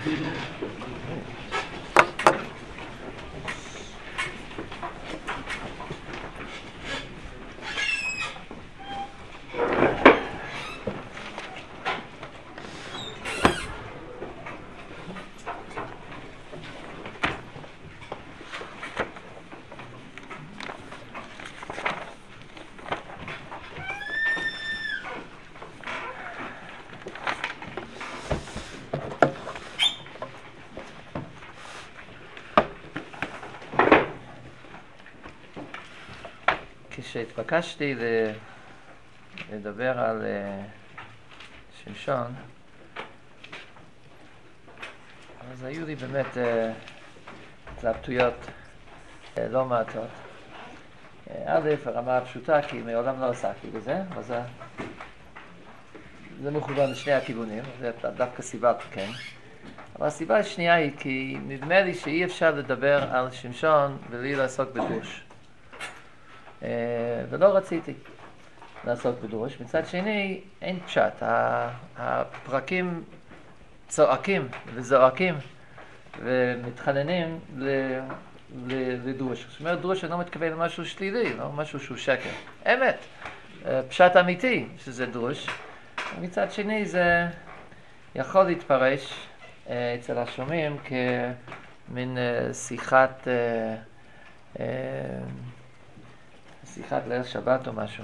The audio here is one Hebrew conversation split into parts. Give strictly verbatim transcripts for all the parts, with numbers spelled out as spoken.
כשהתבקשתי לדבר על שמשון, אז היו לי באמת התלבטויות לא מעטות. א', הרמה הפשוטה, כי מעולם לא עסקתי בזה, אז זה מכוון לשני הכיוונים, זה דווקא סיבה כן. אבל הסיבה השנייה היא כי נדמה לי שאי אפשר לדבר על שמשון בלי לעסוק בדרוש. ולא רציתי לעסוק בדרוש. מצד שני, אין פשט. הפרקים צועקים וזועקים ומתחננים לדרוש. זאת אומרת, דרוש אני לא מתכוון למשהו שלילי, לא משהו שהוא שקר. אמת, פשט אמיתי שזה דרוש. מצד שני, זה יכול להתפרש אצל השומעים כמין שיחת שיחת ליל שבת או משהו,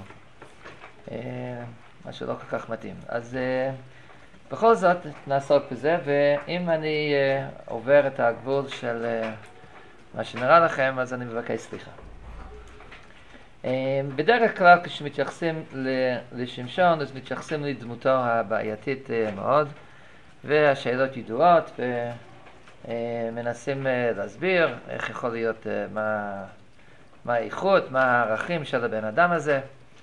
מה שלא כל כך מתאים. אז בכל זאת נעסוק בזה, ואם אני עובר את הגבול של מה שנראה לכם, אז אני מבקש סליחה. בדרך כלל כשמתייחסים לשמשון, אז מתייחסים לדמותו הבעייתית מאוד, והשאלות ידועות, ומנסים להסביר איך יכול להיות מה... מה האיכות, מה הערכים של הבן אדם הזה,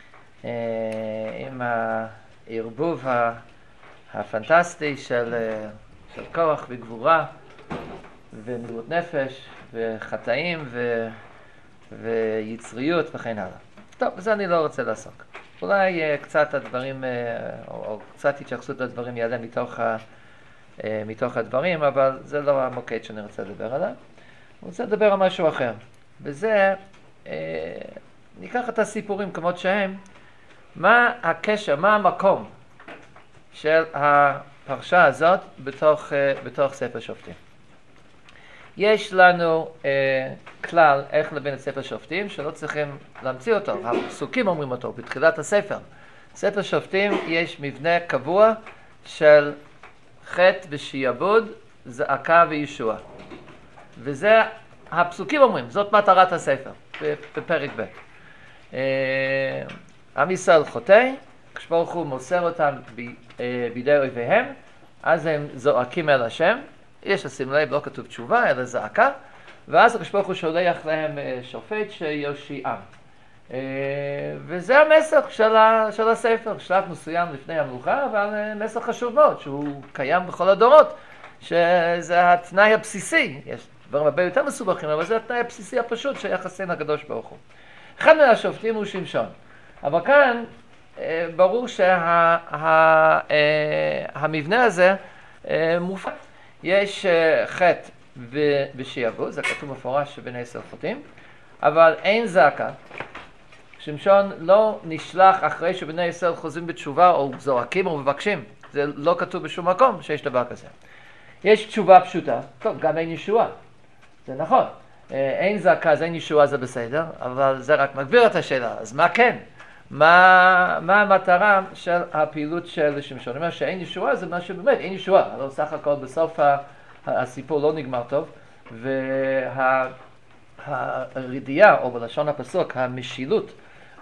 עם הערבוב הפנטסטי של, של כוח וגבורה ומילאות נפש וחטאים ו, ויצריות וכן הלאה. טוב, בזה אני לא רוצה לעסוק. אולי קצת הדברים, או, או קצת התייחסות לדברים יעלה מתוך, ה, מתוך הדברים, אבל זה לא המוקד שאני רוצה לדבר עליו. אני רוצה לדבר על משהו אחר. וזה, ניקח את הסיפורים כמות שהם, מה הקשר, מה המקום של הפרשה הזאת בתוך, בתוך ספר שופטים. יש לנו אה, כלל איך לבין את ספר שופטים שלא צריכים להמציא אותו, הפסוקים אומרים אותו בתחילת הספר. ספר שופטים יש מבנה קבוע של חטא ושיעבוד, זעקה וישוע. וזה הפסוקים אומרים, זאת מטרת הספר בפרק ב'. אה, עם ישראל חוטא, כשברוך הוא מוסר אותם ב, אה, בידי אויביהם, אז הם זועקים אל השם, יש לשים לב, לא כתוב תשובה, אלא זעקה, ואז כשברוך הוא שולח להם שופט שיושיעם. אה, וזה המסר של, ה, של הספר, שלב מסוים לפני המלוכה, אבל מסר חשוב מאוד, שהוא קיים בכל הדורות, שזה התנאי הבסיסי, יש דברים הרבה יותר מסובכים, אבל זה התנאי הבסיסי הפשוט שיחסין הקדוש ברוך הוא. אחד מהשופטים הוא שמשון. אבל כאן ברור שהמבנה הזה מופת. יש חטא ושיעבוד, זה כתוב מפורש שבני עשר חוטאים, אבל אין זעקה. שמשון לא נשלח אחרי שבני ישראל חוזרים בתשובה או זועקים או מבקשים. זה לא כתוב בשום מקום שיש דבר כזה. יש תשובה פשוטה, טוב, גם אין ישועה. זה נכון. אין זעקה, אז אין ישועה, זה בסדר, אבל זה רק מגביר את השאלה. אז מה כן? מה, מה המטרה של הפעילות של שמשון? אני אומר שאין ישועה, זה מה שבאמת, אין ישועה. אבל סך הכל בסוף הסיפור לא נגמר טוב, והרדיעה, או בלשון הפסוק, המשילות,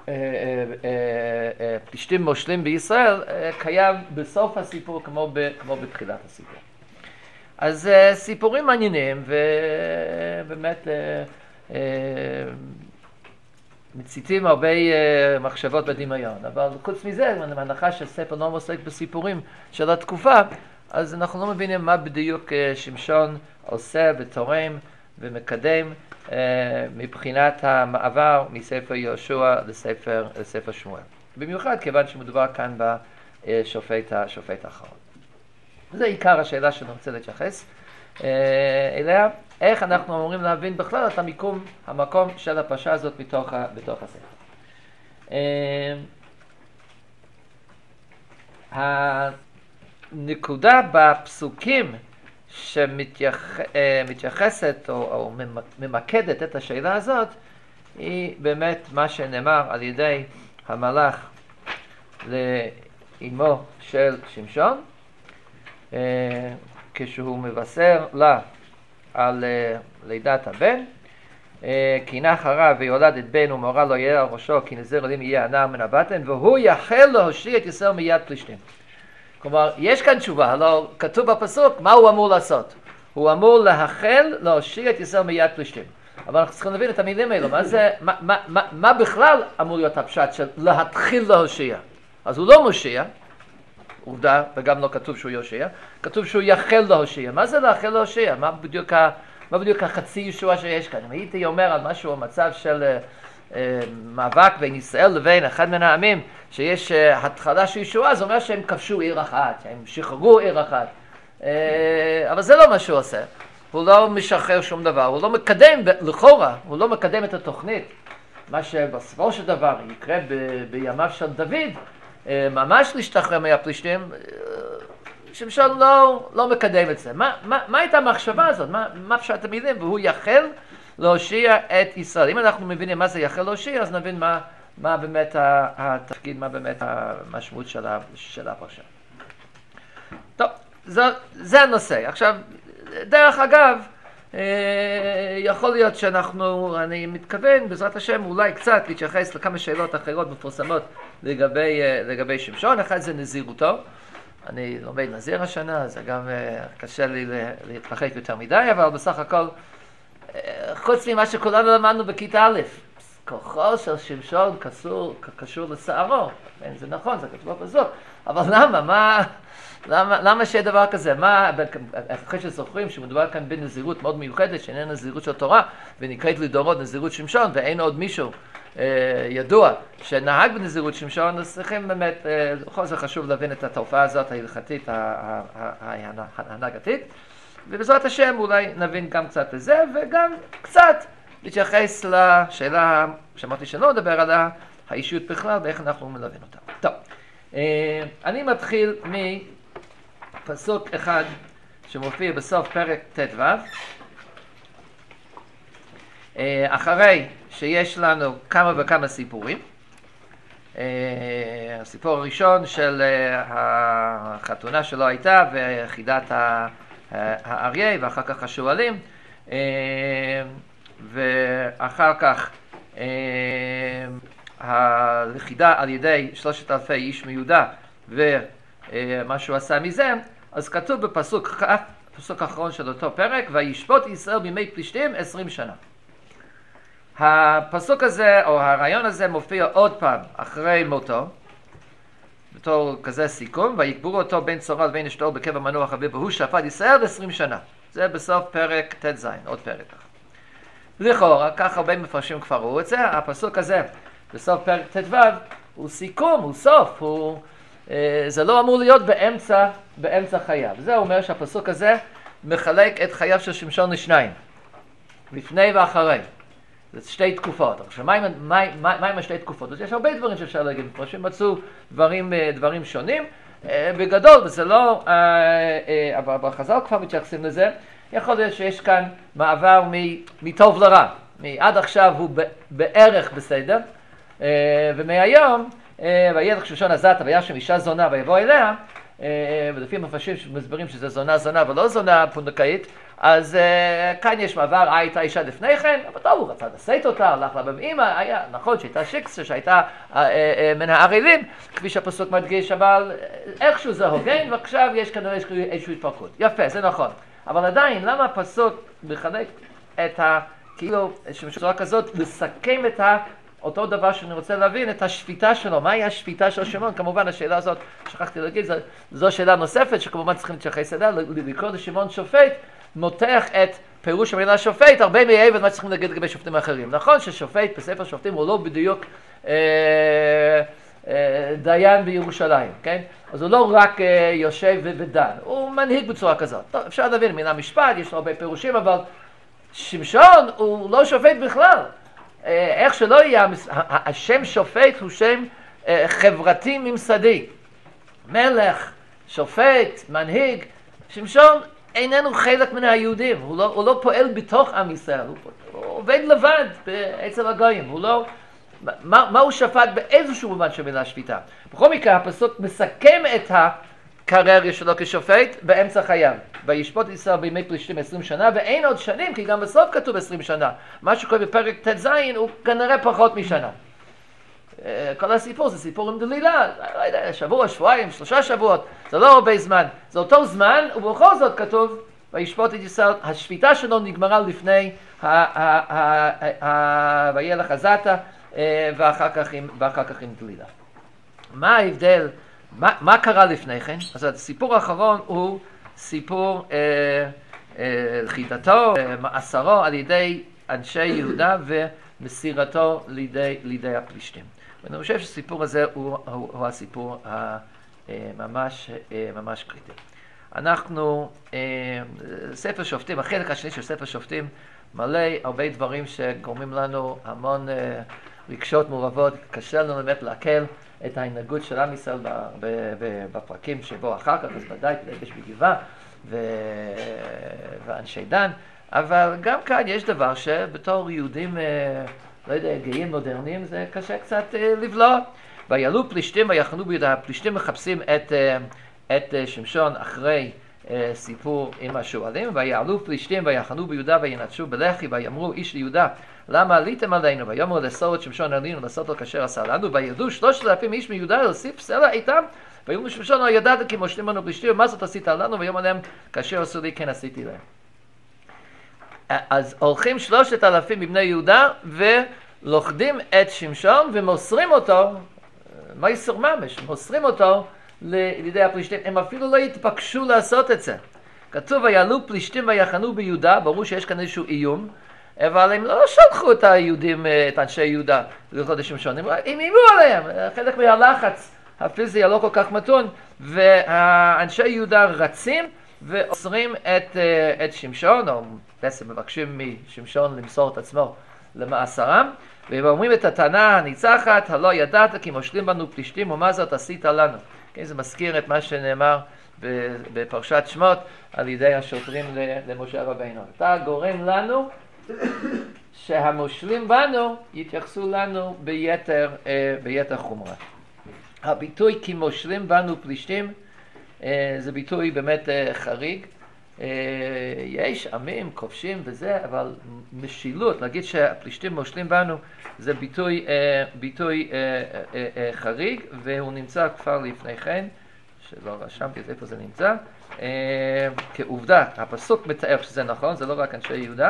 פלישתים מושלים בישראל, קיים בסוף הסיפור כמו, ב, כמו בתחילת הסיפור. אז סיפורים מעניינים, ובאמת מציתים הרבה מחשבות בדמיון, אבל חוץ מזה, מהנחה שספר לא עוסק בסיפורים של התקופה, אז אנחנו לא מבינים מה בדיוק שמשון עושה ותורם ומקדם מבחינת המעבר מספר יהושע לספר, לספר שמואל. במיוחד כיוון שמדובר כאן בשופט השופט האחרון. וזה עיקר השאלה שאני רוצה להתייחס אליה, איך אנחנו אמורים להבין בכלל את המיקום, המקום של הפרשה הזאת בתוך, בתוך הספר. הנקודה בפסוקים שמתייחסת או, או ממקדת את השאלה הזאת, היא באמת מה שנאמר על ידי המלאך לאמו של שמשון, כשהוא מבשר לה על לידת הבן, כי נח הרע ויולדת בן ומורה לא יהיה על ראשו, כי נזיר עלים יהיה הנער מן הבטן, והוא יחל להושיע את ישראל מיד פלישתים. כלומר, יש כאן תשובה, הלוא כתוב בפסוק, מה הוא אמור לעשות? הוא אמור להחל להושיע את ישראל מיד פלישתים. אבל אנחנו צריכים להבין את המילים האלו, מה זה, מה, מה, מה, מה בכלל אמור להיות הפשט של להתחיל להושיע? אז הוא לא מושיע, עובדה, וגם לא כתוב שהוא יושיע, כתוב שהוא יחל להושיע. מה זה להחל להושיע? מה בדיוק, מה בדיוק החצי ישועה שיש כאן? אם הייתי אומר על משהו, מצב של uh, מאבק בין ישראל לבין אחד מן העמים, שיש uh, התחלה של ישועה, זה אומר שהם כבשו עיר אחת, שהם שחררו עיר אחת. Uh, אבל זה לא מה שהוא עושה. הוא לא משחרר שום דבר, הוא לא מקדם, לכאורה, הוא לא מקדם את התוכנית. מה שבסופו של דבר יקרה ב- בימיו של דוד, ממש להשתחרר מהפלישתים, שמשון לא, לא מקדם את זה. מה, מה, מה הייתה המחשבה הזאת? מה, מה פשט המילים? והוא יחל להושיע את ישראל. אם אנחנו מבינים מה זה יחל להושיע, אז נבין מה, מה באמת התפקיד, מה באמת המשמעות של, של הפרשה. טוב, זה, זה הנושא. עכשיו, דרך אגב, יכול להיות שאנחנו, אני מתכוון בעזרת השם אולי קצת להתייחס לכמה שאלות אחרות מפורסמות לגבי, לגבי שמשון. אחד זה נזירותו. אני לומד נזיר השנה, זה גם קשה לי להתרחק יותר מדי, אבל בסך הכל, חוץ ממה שכולנו למדנו בכיתה א', כוחו של שמשון קשור, קשור לשערו. זה נכון, זה כתוב בפסוק, אבל למה? מה... למה, למה שיהיה דבר כזה? מה, אחרי שזוכרים שמדובר כאן בנזירות מאוד מיוחדת, שאיננה נזירות של תורה, ונקראת לדורות נזירות שמשון, ואין עוד מישהו אה, ידוע שנהג בנזירות שמשון, אז צריכים באמת, אה, בכל זאת חשוב להבין את התופעה הזאת, ההלכתית, ההנהגתית, ובעזרת השם אולי נבין גם קצת לזה, וגם קצת להתייחס לשאלה שאמרתי שלא לדבר עליה, האישיות בכלל, ואיך אנחנו מלווים אותה. טוב, אה, אני מתחיל מ... פסוק אחד שמופיע בסוף פרק ט"ו, אחרי שיש לנו כמה וכמה סיפורים. הסיפור הראשון של החתונה שלו הייתה ויחידת האריה ואחר כך השועלים, ואחר כך הלכידה על ידי שלושת אלפי איש מיהודה ומה שהוא עשה מזה. אז כתוב בפסוק כ', פסוק האחרון של אותו פרק, וישפוט ישראל בימי פלישתים עשרים שנה. הפסוק הזה, או הרעיון הזה, מופיע עוד פעם אחרי מותו, בתור כזה סיכום, ויקברו אותו בין צורה לבין אשתו בקבר מנוח אביו, והוא שפט ישראל עשרים שנה. זה בסוף פרק ט"ז, עוד פרק. לכאורה, כך הרבה מפרשים כבר ראו את זה, הפסוק הזה, בסוף פרק ט"ו, הוא סיכום, הוא סוף, הוא... זה לא אמור להיות באמצע, באמצע חייו. זה אומר שהפסוק הזה מחלק את חייו של שמשון לשניים, לפני ואחרי. זה שתי תקופות. עכשיו, מה עם, מה, מה, מה עם השתי תקופות? אז יש הרבה דברים שאפשר להגיד, פרשים מצאו דברים, דברים שונים. בגדול, וזה לא, אבל בחז"ל כבר מתייחסים לזה, יכול להיות שיש כאן מעבר מטוב לרע. עד עכשיו הוא בערך בסדר, ומהיום, וילך שמשון עזת, והיה שם אישה זונה ויבוא אליה, ולפי מפרשים שמסברים שזה זונה זונה ולא זונה פונדקאית, אז כאן יש מעבר, הייתה אישה לפני כן, אבל טוב, הוא רצה לשאת אותה, הלך לה באמא, היה, נכון שהייתה שיקסה, שהייתה מן הערלים, כפי שהפסוק מדגיש, אבל איכשהו זה הוגן, ועכשיו יש כנראה איזושהי התפרקות. יפה, זה נכון. אבל עדיין, למה הפסוק מחלק את ה... כאילו, שבצורה כזאת, לסכם את ה... אותו דבר שאני רוצה להבין, את השפיטה שלו. מהי השפיטה של שמעון? כמובן, השאלה הזאת, שכחתי להגיד, זו, זו שאלה נוספת שכמובן צריכים להתייחס אליה, לקרוא לשמעון שופט, מותח את פירוש המילה שופט, הרבה מעבר מה צריכים להגיד לגבי שופטים אחרים. נכון ששופט בספר שופטים הוא לא בדיוק, אה, דיין בירושלים, כן? אז הוא לא רק יושב ודן, הוא מנהיג בצורה כזאת. טוב, אפשר להבין מן המשפט, יש לו הרבה פירושים, אבל שמשון הוא לא שופט בכלל. איך שלא יהיה, השם שופט הוא שם חברתי ממסדי. מלך, שופט, מנהיג, שמשון איננו חלק מן היהודים, הוא לא, הוא לא פועל בתוך עם ישראל, הוא, הוא עובד לבד אצל הגויים, הוא לא, מה, מה הוא שפט באיזשהו מובן של מילה שפיטה. בכל מקרה, הפסוק מסכם את הקריירה שלו כשופט באמצע חייו. וישפוט ישראל בימי פלישתים עשרים שנה, ואין עוד שנים, כי גם בסוף כתוב עשרים שנה. מה שקורה בפרק ט"ז הוא כנראה פחות משנה. כל הסיפור זה סיפור עם דלילה, לא יודע, שבוע, שבועיים, שלושה שבועות, זה לא הרבה זמן, זה אותו זמן, ובכל זאת כתוב, וישפוט את ישראל, השפיטה שלו נגמרה לפני וילך עזתה, ואחר כך עם דלילה. מה ההבדל, מה קרה לפני כן? אז הסיפור האחרון הוא סיפור חידתו, מאסרו על ידי אנשי יהודה ומסירתו לידי הפלישתים. ואני חושב שהסיפור הזה הוא, הוא, הוא הסיפור הממש ממש קריטי. אנחנו, ספר שופטים, החלק השני של ספר שופטים מלא הרבה דברים שגורמים לנו המון רגשות מעורבות, קשה לנו באמת להקל את ההנהגות של עם ישראל בפרקים שבו אחר כך, אז ודאי יש בגבעה ואנשי דן, אבל גם כאן יש דבר שבתור יהודים לא יודע, גאים מודרניים, זה קשה קצת לבלוע. ויעלו פלישתים ויחנו ביהודה, הפלישתים מחפשים את, את שמשון אחרי סיפור עם השועלים, ויעלו פלישתים ויחנו ביהודה וינטשו בלחי, ויאמרו איש ליהודה, למה עליתם עלינו? ויאמרו לאסור את שמשון עלינו, לעשות לו כאשר עשה לנו, וירדו שלושת אלפים איש מיהודה להוסיף סלע איתם, ויאמרו שמשון לא ידעת כי מושלים בנו פלישתים, ומה זאת עשית עלינו? ויאמר להם, כאשר עשו לי כן עשיתי להם. אז הולכים שלושת אלפים מבני יהודה ולוכדים את שמשון ומוסרים אותו, מייסר ממש, מוסרים אותו לידי הפלישתים. הם אפילו לא התבקשו לעשות את זה. כתוב ויעלו פלישתים ויחנו ביהודה, ברור שיש כאן איזשהו איום, אבל הם לא שלחו את היהודים, את אנשי יהודה ללכוד את שמשון, הם אימו עליהם, חלק מהלחץ הפיזי הלא כל כך מתון, והאנשי יהודה רצים ואוסרים את, את שמשון, או בעצם מבקשים משמשון למסור את עצמו למאסרם, והם אומרים את הטענה הניצחת, הלא ידעת כי מושלים בנו פלישתים ומה זאת עשית לנו. כן, זה מזכיר את מה שנאמר בפרשת שמות על ידי השוטרים למשה רבינו. אתה גורם לנו שהמושלים בנו יתייחסו לנו ביתר, ביתר חומרה. הביטוי כי מושלים בנו פלישתים זה ביטוי באמת חריג. יש עמים, כובשים וזה, אבל משילות, להגיד שהפלישתים מושלים בנו, זה ביטוי, ביטוי חריג, והוא נמצא כבר לפני כן, שלא רשמתי את איפה זה נמצא, כעובדה, הפסוק מתאר שזה נכון, זה לא רק אנשי יהודה,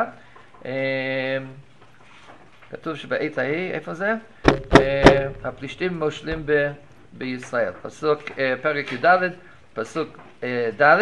כתוב שבעת ההיא, איפה זה? הפלישתים מושלים ב... בישראל. פסוק, פרק י"ד, פסוק ד',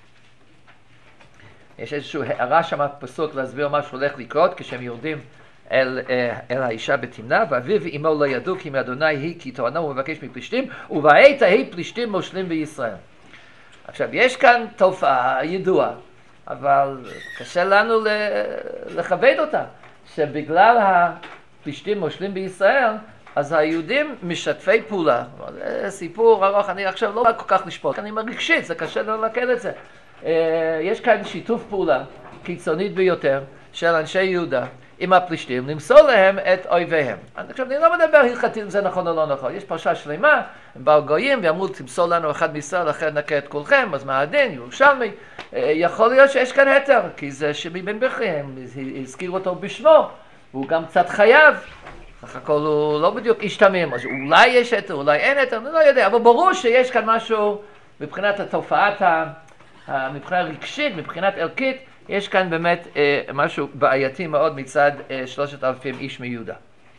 יש איזושהי הערה שם פסוק להסביר מה שהולך לקרות כשהם יורדים אל, אל האישה בתמנה, ואביו ואמו לא ידעו כי מאדוני היא כי תורנו הוא מבקש מפלישתים, ובעת ההיא פלישתים מושלים בישראל. עכשיו, יש כאן תופעה ידועה, אבל קשה לנו לכבד אותה, שבגלל הפלישתים מושלים בישראל, אז היהודים משתפי פעולה. זה סיפור ארוך, אני עכשיו לא כל כך לשפוט, אני מרגשית, זה קשה לא לקל את זה. יש כאן שיתוף פעולה קיצונית ביותר של אנשי יהודה עם הפלישתים, למסור להם את אויביהם. עכשיו, אני לא מדבר הלכתית אם זה נכון או לא נכון. יש פרשה שלמה, הם באו גויים ואמרו, תמסור לנו אחד מישראל, אחר נקה את כולכם, אז מה הדין, ירושלמי? יכול להיות שיש כאן היתר, כי זה שמי בן בכרי, הם הזכירו אותו בשמו, והוא גם קצת חייב. סך הכל הוא לא בדיוק איש תמים, אז אולי יש היתר, אולי אין היתר, אני לא יודע, אבל ברור שיש כאן משהו מבחינת התופעת, מבחינה רגשית, מבחינת ערכית, יש כאן באמת אה, משהו בעייתי מאוד מצד אה, שלושת אלפים איש מיהודה.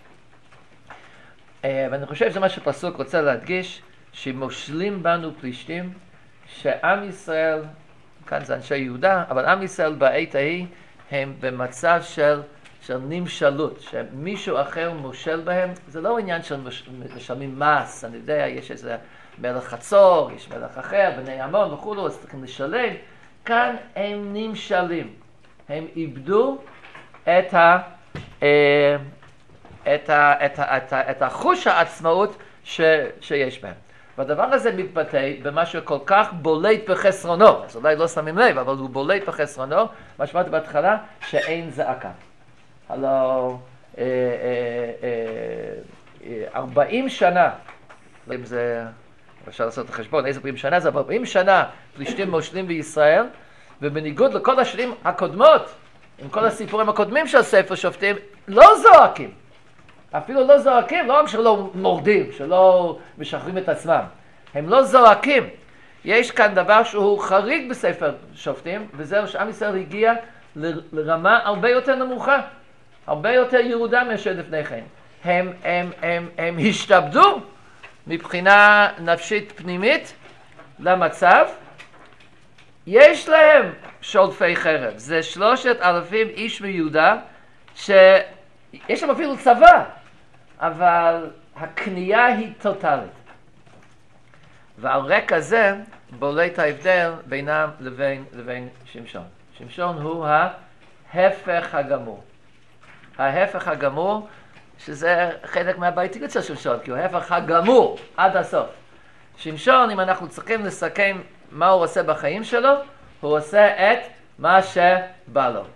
אה, ואני חושב שזה מה שפסוק רוצה להדגיש, שמושלים בנו פלישתים, שעם ישראל, כאן זה אנשי יהודה, אבל עם ישראל בעת ההיא הם במצב של של נמשלות, שמישהו אחר מושל בהם. זה לא עניין של משלמים מס, אני יודע, יש איזה מלך חצור, יש מלך אחר, בני עמון וכו', אז צריכים לשלם. כאן הם נמשלים, הם איבדו את ה... את, ה, את, ה, את, ה, את החוש העצמאות ש, שיש בהם. והדבר הזה מתבטא במשהו כל כך בולט בחסרונו, אז אולי לא שמים לב, אבל הוא בולט בחסרונו, מה שאמרתי בהתחלה, שאין זעקה. הלוא אה, אה, אה, ארבעים שנה, אם זה, אפשר לעשות את החשבון, איזה ארבעים שנה, זה ארבעים שנה פלישתים מושלים בישראל, ובניגוד לכל השנים הקודמות, עם כל הסיפורים הקודמים של ספר שופטים, לא זועקים. אפילו לא זועקים, לא רק שלא מורדים, שלא משחררים את עצמם. הם לא זועקים. יש כאן דבר שהוא חריג בספר שופטים, וזהו שעם ישראל הגיע לרמה הרבה יותר נמוכה, הרבה יותר ירודה מאשר לפני כן. הם, הם, הם, הם השתעבדו מבחינה נפשית פנימית למצב. יש להם שולפי חרב. זה שלושת אלפים איש מיהודה, שיש להם אפילו צבא, אבל הקנייה היא טוטלית. ועל רקע זה בולט ההבדל בינם לבין, לבין שמשון. שמשון הוא ההפך הגמור. ההפך הגמור, שזה חלק מהבעייתיות של שמשון, כי הוא ההפך הגמור עד הסוף. שמשון, אם אנחנו צריכים לסכם מה הוא עושה בחיים שלו, הוא עושה את מה שבא לו.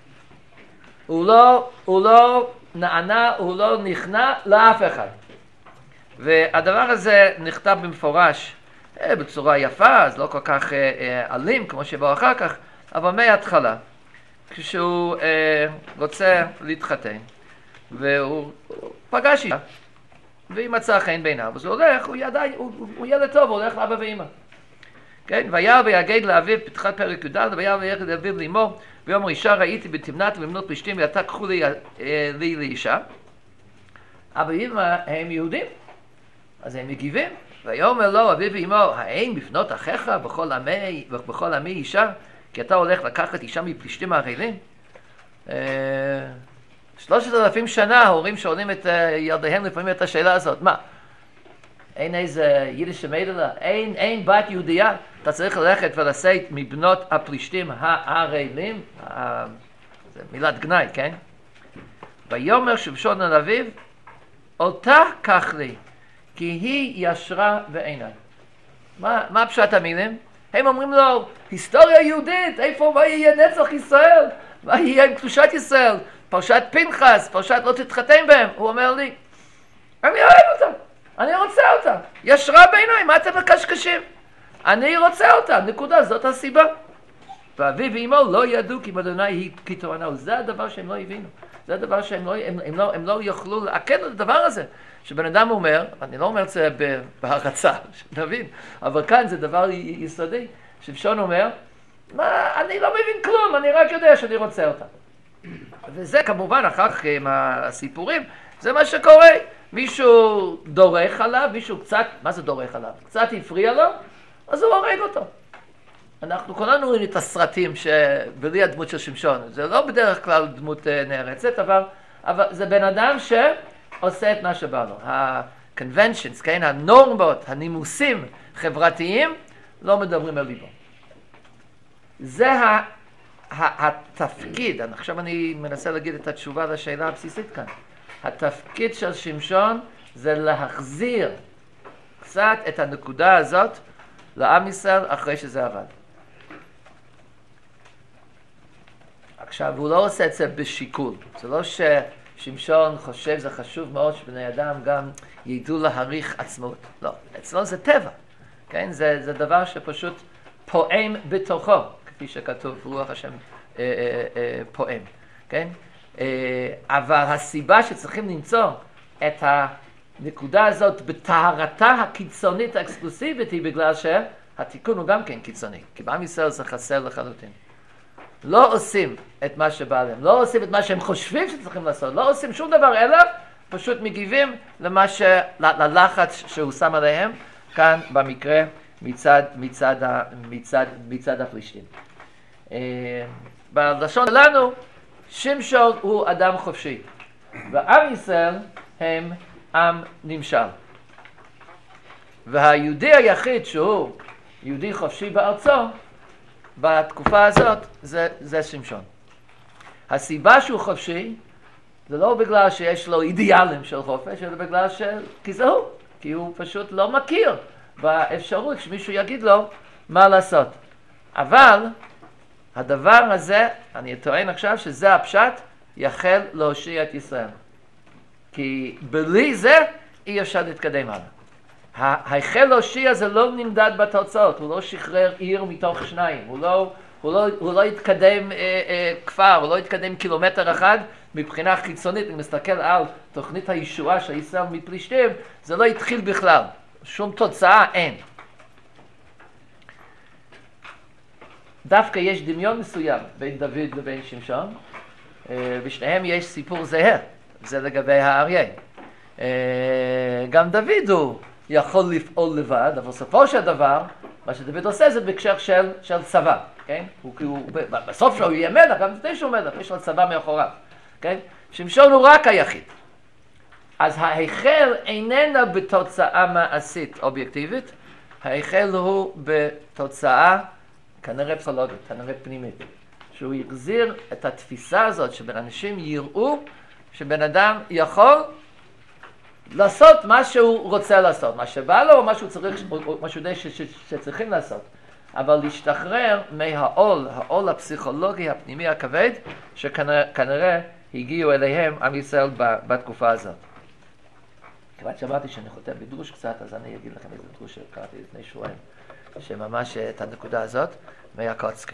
הוא לא, הוא לא נענה, הוא לא נכנע לאף אחד. והדבר הזה נכתב במפורש אה, בצורה יפה, אז לא כל כך אה, אה, אלים כמו שבא אחר כך, אבל מההתחלה, כשהוא אה, רוצה להתחתן, והוא פגש איתה, והיא מצאה חן בעיניו, אז הוא הולך, הוא, ידע, הוא, הוא, הוא ילד טוב, הוא הולך לאבא ואמא. כן, וירא ויגד לאביו, פתחת פרק י"ד, וירא ויגד לאביו לאמו, ויאמר אישה ראיתי בתמנת ובמנות פלישתים, ועתה קחו לי, אה, לי לאישה. אבא ואמא הם יהודים, אז הם מגיבים, ויאמר לו אביו ואמו, האין בפנות אחיך בכל עמי, בכל עמי אישה, כי אתה הולך לקחת אישה מפלישתים הערלים? אה, שלושת אלפים שנה ההורים שואלים את ילדיהם לפעמים את השאלה הזאת, מה? אין איזה יידיש שמיידלה, אין, אין בת יהודייה, אתה צריך ללכת ולשאת מבנות הפלישתים הערלים, זה מילת גנאי, כן? ויאמר שמשון אל אביו, אותה קח לי, כי היא ישרה בעיניי. מה, מה פשט המילים? הם אומרים לו, היסטוריה יהודית, איפה, מה יהיה נצח ישראל? מה יהיה עם קדושת ישראל? פרשת פנחס, פרשת לא תתחתן בהם. הוא אומר לי, אני אוהב אותה, אני רוצה אותה, ישרה בעיניי, מה אתם מקשקשים? אני רוצה אותה, נקודה, זאת הסיבה. ואביו ואמו לא ידעו כי באדוני היא כי תורנה. זה הדבר שהם לא הבינו. זה הדבר שהם לא, הם, הם לא, הם לא יוכלו לעכל את הדבר הזה. שבן אדם אומר, אני לא אומר את זה בהרצה, שנבין, אבל כאן זה דבר יסודי. שמשון אומר, מה, אני לא מבין כלום, אני רק יודע שאני רוצה אותה. וזה כמובן אחר כך עם הסיפורים, זה מה שקורה. מישהו דורך עליו, מישהו קצת, מה זה דורך עליו? קצת הפריע לו, אז הוא הורג אותו. אנחנו כולנו רואים את הסרטים שבלי הדמות של שמשון, זה לא בדרך כלל דמות נערצת, אבל, אבל זה בן אדם שעושה את מה שבא לו. ה-conventions, כן? הנורמות, הנימוסים חברתיים, לא מדברים על ליבו. זה ה... התפקיד, עכשיו אני מנסה להגיד את התשובה לשאלה הבסיסית כאן. התפקיד של שמשון זה להחזיר קצת את הנקודה הזאת לעם ישראל אחרי שזה עבד. עכשיו, הוא לא עושה את זה בשיקול. זה לא ששמשון חושב זה חשוב מאוד שבני אדם גם ידעו להעריך עצמאות. לא, אצלו זה טבע. כן? זה, זה דבר שפשוט פועם בתוכו. כפי שכתוב, רוח השם אה, אה, אה, פועם, כן? אה, אבל הסיבה שצריכים למצוא את הנקודה הזאת בטהרתה הקיצונית האקסקלוסיבית היא בגלל שהתיקון הוא גם כן קיצוני, כי בעם ישראל זה חסר לחלוטין. לא עושים את מה שבא להם, לא עושים את מה שהם חושבים שצריכים לעשות, לא עושים שום דבר אלא פשוט מגיבים למה ש... ללחץ שהוא שם עליהם כאן במקרה מצד, מצד, מצד, מצד הפלישתים. בלשון שלנו, שמשון הוא אדם חופשי, ועם ישראל הם עם נמשל. והיהודי היחיד שהוא יהודי חופשי בארצו, בתקופה הזאת, זה, זה שמשון. הסיבה שהוא חופשי, זה לא בגלל שיש לו אידיאלים של חופש, אלא בגלל ש... כי זה הוא, כי הוא פשוט לא מכיר באפשרות שמישהו יגיד לו מה לעשות. אבל הדבר הזה, אני טוען עכשיו שזה הפשט, יחל להושיע את ישראל. כי בלי זה אי אפשר להתקדם הלאה. היחל להושיע זה לא נמדד בתוצאות, הוא לא שחרר עיר מתוך שניים, הוא לא, הוא לא, הוא לא התקדם אה, אה, כפר, הוא לא התקדם קילומטר אחד מבחינה חיצונית. אם מסתכל על תוכנית הישועה של ישראל מפלישתים, זה לא התחיל בכלל, שום תוצאה אין. דווקא יש דמיון מסוים בין דוד לבין שמשון, בשניהם יש סיפור זהה, זה לגבי האריה. גם דוד הוא יכול לפעול לבד, אבל בסופו של דבר, מה שדוד עושה זה בהקשר של, של צבא, כן? הוא, הוא, בסוף שהוא יהיה מלך, גם לפני שהוא מלך, יש לו צבא מאחוריו, כן? שמשון הוא רק היחיד. אז ההיכל איננה בתוצאה מעשית אובייקטיבית, ההיכל הוא בתוצאה כנראה פסיכולוגית, כנראה פנימית. שהוא יחזיר את התפיסה הזאת שבן אנשים יראו שבן אדם יכול לעשות מה שהוא רוצה לעשות, מה שבא לו או מה שהוא צריך, או מה שהוא יודע ש- ש- שצריכים לעשות. אבל להשתחרר מהעול, העול הפסיכולוגי הפנימי הכבד, שכנראה הגיעו אליהם עם ישראל בתקופה הזאת. כיוון שאמרתי שאני חותם בדרוש קצת, אז אני אגיד לכם איזה דרוש שקראתי לפני שבועיים, שממש את הנקודה הזאת מהקוצקה.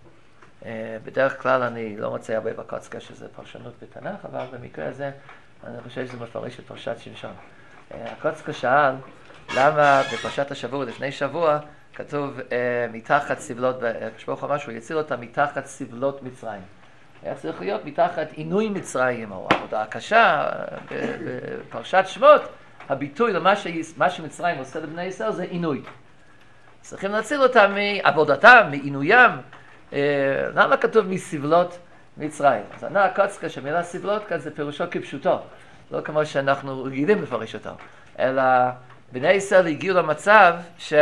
בדרך כלל אני לא מוצא הרבה בקוצקה שזה פרשנות בתנ"ך, אבל במקרה הזה אני חושב שזה מפרש את פרשת שמשון. הקוצקה שאל למה בפרשת השבוע, לפני שבוע, כתוב מתחת סבלות, כשברוך הוא אמר שהוא יציל אותה מתחת סבלות מצרים. היה צריך להיות מתחת עינוי מצרים, או עבודה הקשה. בפרשת שמות, הביטוי למה ש... מה שמצרים עושה לבני ישראל זה עינוי. צריכים להציל אותם מעבודתם, מעינוים. למה כתוב מסבלות מצרים? אז ענה הקוצקה שמילה סבלות כאן זה פירושו כפשוטו, לא כמו שאנחנו רגילים לפרש אותו, אלא בני ישראל הגיעו למצב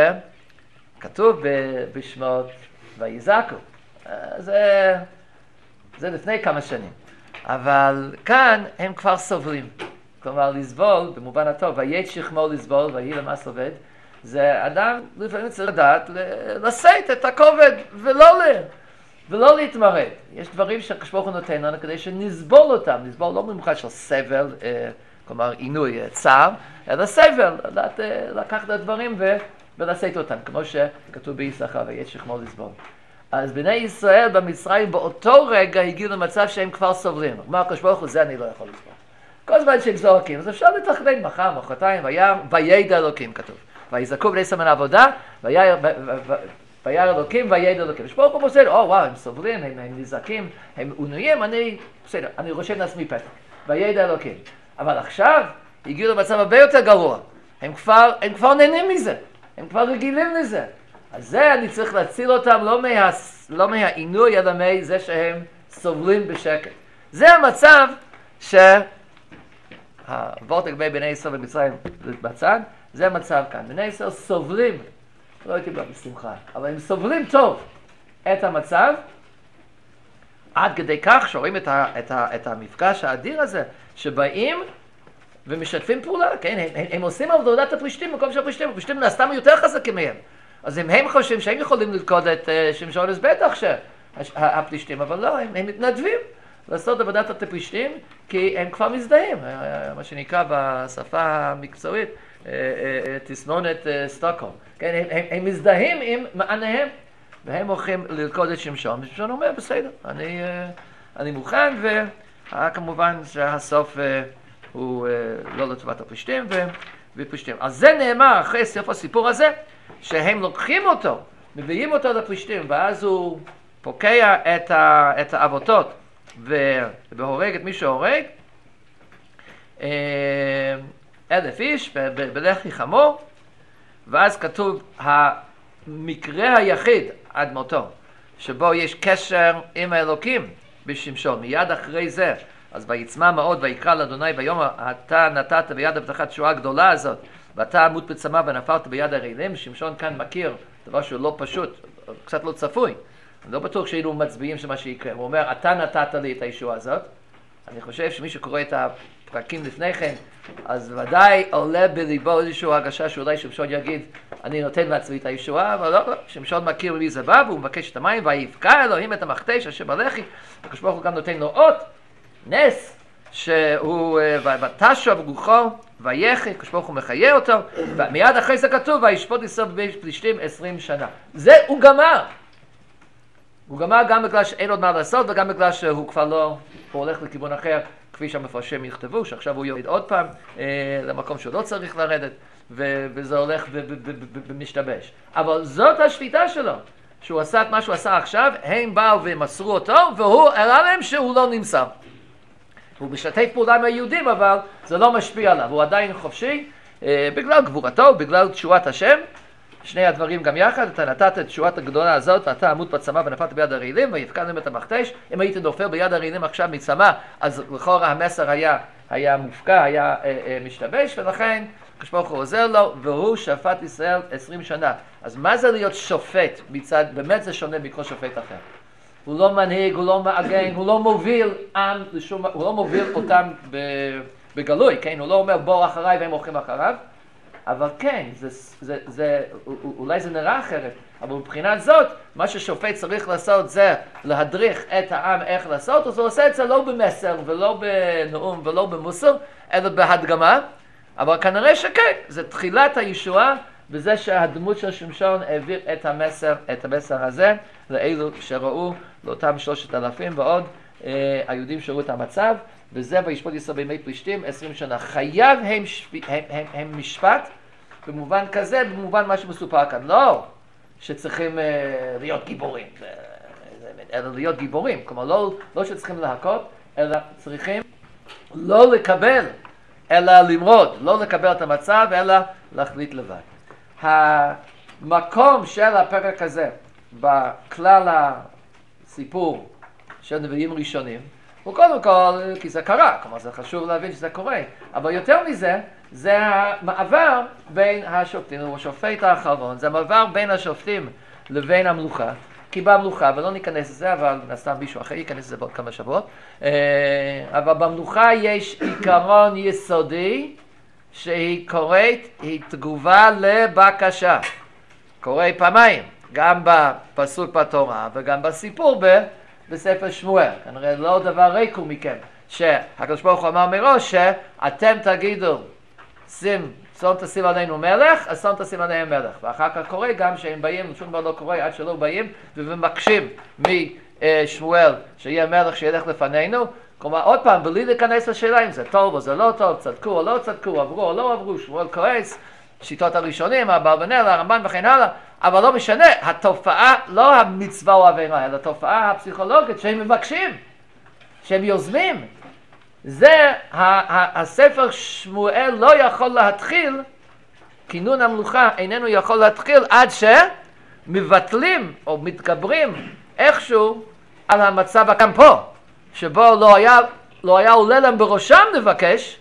שכתוב בשמות ויזעקו. זה, זה לפני כמה שנים, אבל כאן הם כבר סובלים. כלומר לסבול במובן הטוב, ויית שכמו לסבול ויהי למס עובד, זה אדם לפעמים צריך לדעת לשאת את הכובד ולא ל... ולא להתמרד. יש דברים שהקדוש נותן לנו כדי שנסבול אותם. נסבול לא במיוחד של סבל, אה, כלומר עינוי, אה, צער, אלא סבל, לדעת אה, לקחת את הדברים ו... ולשאת אותם, כמו שכתוב ביששכר, ויית שכמו לסבול. אז בני ישראל במצרים באותו רגע הגיעו למצב שהם כבר סובלים. מה הקדוש ברוך הוא, זה אני לא יכול לסבול. כל זמן שהם זועקים, אז אפשר לתכנן מחר, מחרתיים, וידע אלוקים כתוב. ויזעקו בני ישראל מן העבודה, וירא אלוקים וידע אלוקים. יש פה הוא בסדר, או וואו, הם סובלים, הם, הם נזעקים, הם עינויים, אני, בסדר, אני רושם לעצמי פתק. וידע אלוקים. אבל עכשיו הגיעו למצב הרבה יותר גרוע. הם כבר, הם כבר נהנים מזה, הם כבר רגילים לזה. אז זה אני צריך להציל אותם לא, מה, לא מהעינוי, אלא מזה שהם סובלים בשקט. זה המצב שהוורט לגבי בני ישראל במצרים בצד, זה המצב כאן. בני ישראל סובלים, לא הייתי בה בשמחה, אבל הם סובלים טוב את המצב, עד כדי כך שרואים את, ה, את, ה, את המפגש האדיר הזה, שבאים ומשתפים פעולה, כן? הם, הם, הם עושים עבודת הפלישתים במקום של הפלישתים, הפלישתים נעשתם יותר חזקים מהם. אז אם הם חושבים שהם יכולים ללכוד את uh, שמשון, אז בטח שהפלישתים, אבל לא, הם, הם מתנדבים לעשות עבודת הפלישתים, כי הם כבר מזדהים, מה שנקרא בשפה המקצועית, תסמונת סטוקהולם. כן, הם, הם, הם מזדהים עם מעניהם, והם הולכים ללכוד את שמשון. שמשון אומר, בסדר, אני, אני מוכן, וכמובן שהסוף הוא לא לטובת הפלישתים ופלישתים. אז זה נאמר אחרי סוף הסיפור הזה, שהם לוקחים אותו, מביאים אותו לפלישתים, ואז הוא פוקע את, ה, את האבותות, והורג את מי שהורג, אלף איש בלחי חמור, ואז כתוב המקרה היחיד עד מותו, שבו יש קשר עם האלוקים בשמשון. מיד אחרי זה, אז ויצמא מאוד ויקרא לאדוני ביום אתה נתת ביד הבטחת תשועה הגדולה הזאת, ואתה עמוד בצמא ונפלת ביד הרעילים. שמשון כאן מכיר דבר שהוא לא פשוט, קצת לא צפוי. אני לא בטוח שהיינו מצביעים שמה שיקרה. הוא אומר, אתה נתת לי את הישועה הזאת. אני חושב שמי שקורא את הפרקים לפני כן, אז ודאי עולה בליבו איזושהי הרגשה שאולי שמשון יגיד, אני נותן לעצמי את הישועה, אבל לא, שמשון מכיר מי זה בא, והוא מבקש את המים, ויבקע אלוהים את המכתש אשר בלחי. הקדוש ברוך הוא גם נותן לו אות, נס, שהוא ותשב רוחו ויחי, הקדוש ברוך הוא מחיה אותו, ומיד אחרי זה כתוב, וישפוט ישראל בפלישתים עשרים שנה. זה הוא גמר. הוא גמר גם בגלל שאין עוד מה לעשות, וגם בגלל שהוא כבר לא, הוא הולך לכיוון אחר, כפי שהמפרשים יכתבו, שעכשיו הוא יורד עוד פעם אה, למקום שהוא לא צריך לרדת, ו- וזה הולך ומשתבש. אבל זאת השפיטה שלו, שהוא עשה את מה שהוא עשה עכשיו, הם באו ומסרו אותו, והוא הראה להם שהוא לא נמסר. הוא משתף פעולה עם היהודים, אבל זה לא משפיע עליו, הוא עדיין חופשי, אה, בגלל גבורתו, בגלל תשועת השם, שני הדברים גם יחד. אתה נתת את תשועת הגדולה הזאת, ואתה עמוד בצמא ונפלת ביד הרעילים, ויפקע להם את המכתש. אם היית נופל ביד הרעילים עכשיו מצמא, אז לכאורה המסר היה, היה מופקע, היה אה, אה, משתבש, ולכן הקדוש ברוך הוא עוזר לו, והוא שפט ישראל עשרים שנה. אז מה זה להיות שופט מצד, באמת זה שונה מכל שופט אחר. הוא לא מנהיג, הוא לא מעגן, הוא לא מוביל עם, לשום, הוא לא מוביל אותם בגלוי, כן? הוא לא אומר בוא אחריי והם הולכים אחריו. אבל כן, זה, זה, זה, אולי זה נראה אחרת, אבל מבחינת זאת, מה ששופט צריך לעשות זה להדריך את העם איך לעשות, אז הוא עושה את זה לא במסר ולא בנאום ולא במוסר, אלא בהדגמה, אבל כנראה שכן, זה תחילת הישועה, בזה שהדמות של שמשון העביר את המסר, את המסר הזה, לאלו שראו, לאותם שלושת אלפים ועוד, אה, היהודים שראו את המצב, וזה וישפוט ישראל בימי פלישתים עשרים שנה. חייב הם, הם, הם, הם משפט, במובן כזה, במובן מה שמסופר כאן. לא שצריכים uh, להיות גיבורים, זה, זה, אלא להיות גיבורים. כלומר, לא, לא שצריכים להכות, אלא צריכים לא לקבל, אלא למרוד, לא לקבל את המצב, אלא להחליט לבד. המקום של הפרק הזה, בכלל הסיפור של נביאים ראשונים, הוא קודם כל, כי זה קרה, כלומר זה חשוב להבין שזה קורה, אבל יותר מזה, זה המעבר בין השופטים, הוא השופט האחרון, זה המעבר בין השופטים לבין המלוכה, כי במלוכה, ולא ניכנס לזה, אבל נסתם מישהו אחר ייכנס לזה בעוד כמה שבועות, אבל במלוכה יש עיקרון יסודי, שהיא קוראת, היא תגובה לבקשה, קורה פעמיים, גם בפסוק בתורה וגם בסיפור ב... בספר שמואל, כנראה לא דבר ריקו מכם, שהקדוש ברוך הוא אמר מראש שאתם תגידו, שים, שום תשים עלינו מלך, אז שום תשים עליהם מלך. ואחר כך קורה גם שהם באים, שום דבר לא קורה עד שלא באים ומקשים משמואל שיהיה מלך שילך לפנינו. כלומר, עוד פעם, בלי להיכנס לשאלה אם זה טוב או זה לא טוב, צדקו או לא צדקו, עברו או לא עברו, שמואל כועס, שיטות הראשונים, אברבנאל, הרמב"ן וכן הלאה, אבל לא משנה, התופעה, לא המצווה או העבירה, אלא התופעה הפסיכולוגית שהם מבקשים, שהם יוזמים. זה, הספר שמואל לא יכול להתחיל, כינון המלוכה איננו יכול להתחיל עד שמבטלים או מתגברים איכשהו על המצב הקם פה, שבו לא היה, לא היה עולה להם בראשם לבקש,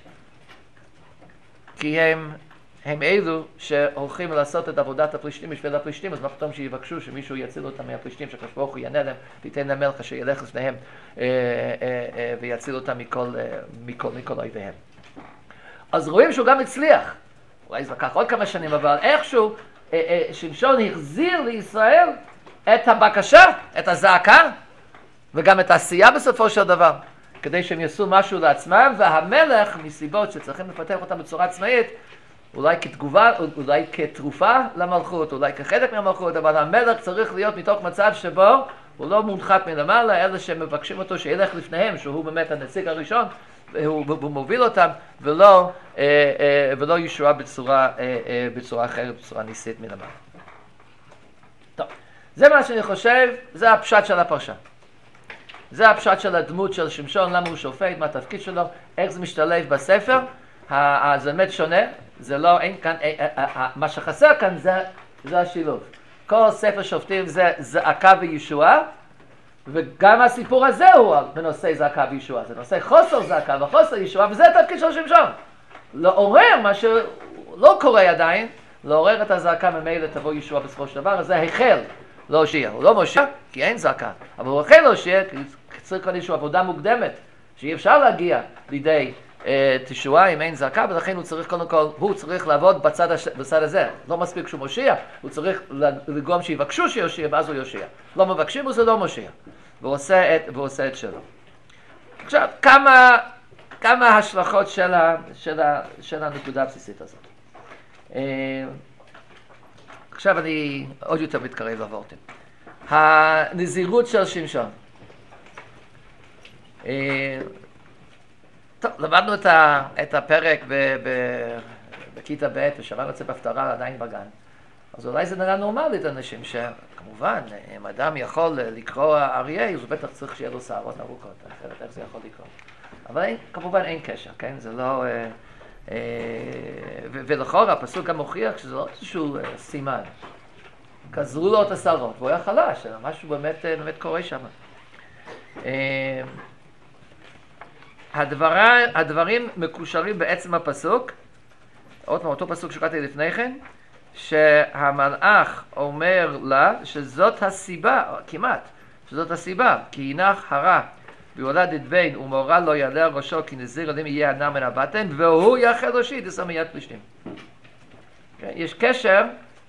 כי הם הם אלו שהולכים לעשות את עבודת הפלישתים בשביל הפלישתים, אז מה פתאום שיבקשו שמישהו יציל אותם מהפלישתים, שהקדוש ברוך הוא יענה להם, ויתן להם מלך שילך לפניהם אה, אה, אה, ויציל אותם מכל, אה, מכל, מכל אויביהם. אז רואים שהוא גם הצליח, אולי זה לקח עוד כמה שנים, אבל איכשהו אה, אה, שמשון החזיר לישראל את הבקשה, את הזעקה, וגם את העשייה בסופו של דבר, כדי שהם יעשו משהו לעצמם, והמלך מסיבות שצריכים לפתח אותם בצורה עצמאית, אולי כתגובה, אולי כתרופה למלכות, אולי כחלק מהמלכות, אבל המלך צריך להיות מתוך מצב שבו הוא לא מונחת מלמעלה, אלא שמבקשים אותו שילך לפניהם, שהוא באמת הנציג הראשון, והוא, והוא מוביל אותם, ולא, אה, אה, ולא ישועה בצורה, אה, אה, בצורה אחרת, בצורה ניסית מלמעלה. טוב, זה מה שאני חושב, זה הפשט של הפרשה. זה הפשט של הדמות של שמשון, למה הוא שופט, מה התפקיד שלו, איך זה משתלב בספר. זה באמת שונה, זה לא, אין כאן, מה שחסר כאן זה, זה השילוב. כל ספר שופטים זה זעקה וישועה, וגם הסיפור הזה הוא בנושא זעקה וישועה, זה נושא חוסר זעקה וחוסר ישועה, וזה התפקיד של שמשון. לעורר מה שלא קורה עדיין, לעורר את הזעקה ממילא תבוא ישועה בסופו של דבר, אז זה החל להושיע. הוא לא מושיע כי אין זעקה, אבל הוא החל להושיע כי צריך כאן איזושהי עבודה מוקדמת, שאי אפשר להגיע לידי אה, תשועה אם אין זעקה, ולכן הוא צריך קודם כל, הוא צריך לעבוד בצד, הש... בצד הזה. לא מספיק שהוא מושיע, הוא צריך לגרום שיבקשו שיושיע, ואז הוא יושיע. לא מבקשים וזה לא מושיע. והוא עושה את, והוא עושה את שלו. עכשיו, כמה, כמה השלכות של, ה, של, ה, של הנקודה הבסיסית הזאת. אה, עכשיו אני עוד יותר מתקרב לעבורתם. הנזירות של שמשון. אה, טוב, למדנו את, ה, את הפרק ב, ב, בכיתה ב' ושמענו את זה בהפטרה עדיין בגן. אז אולי זה נראה נורמלי לאנשים שכמובן, אם אדם יכול לקרוא אריה, אז הוא בטח צריך שיהיה לו שערות ארוכות, אחרת איך זה יכול לקרוא. אבל אין, כמובן אין קשר, כן? זה לא... אה, אה, ו- ולכאורה הפסוק גם מוכיח שזה לא איזשהו אה, סימן. גזרו לו את השערות, והוא היה חלש, משהו באמת, באמת קורה שם. אה, הדבר, הדברים מקושרים בעצם הפסוק, עוד פעם, אותו פסוק שקראתי לפני כן, שהמלאך אומר לה שזאת הסיבה, כמעט, שזאת הסיבה, כי הינך הרע ויולדת בן ומורה לא יעלה על ראשו כי נזיר ילדים יהיה הנער מן הבטן והוא יאכל ראשי תשם מיד פלישתים. יש קשר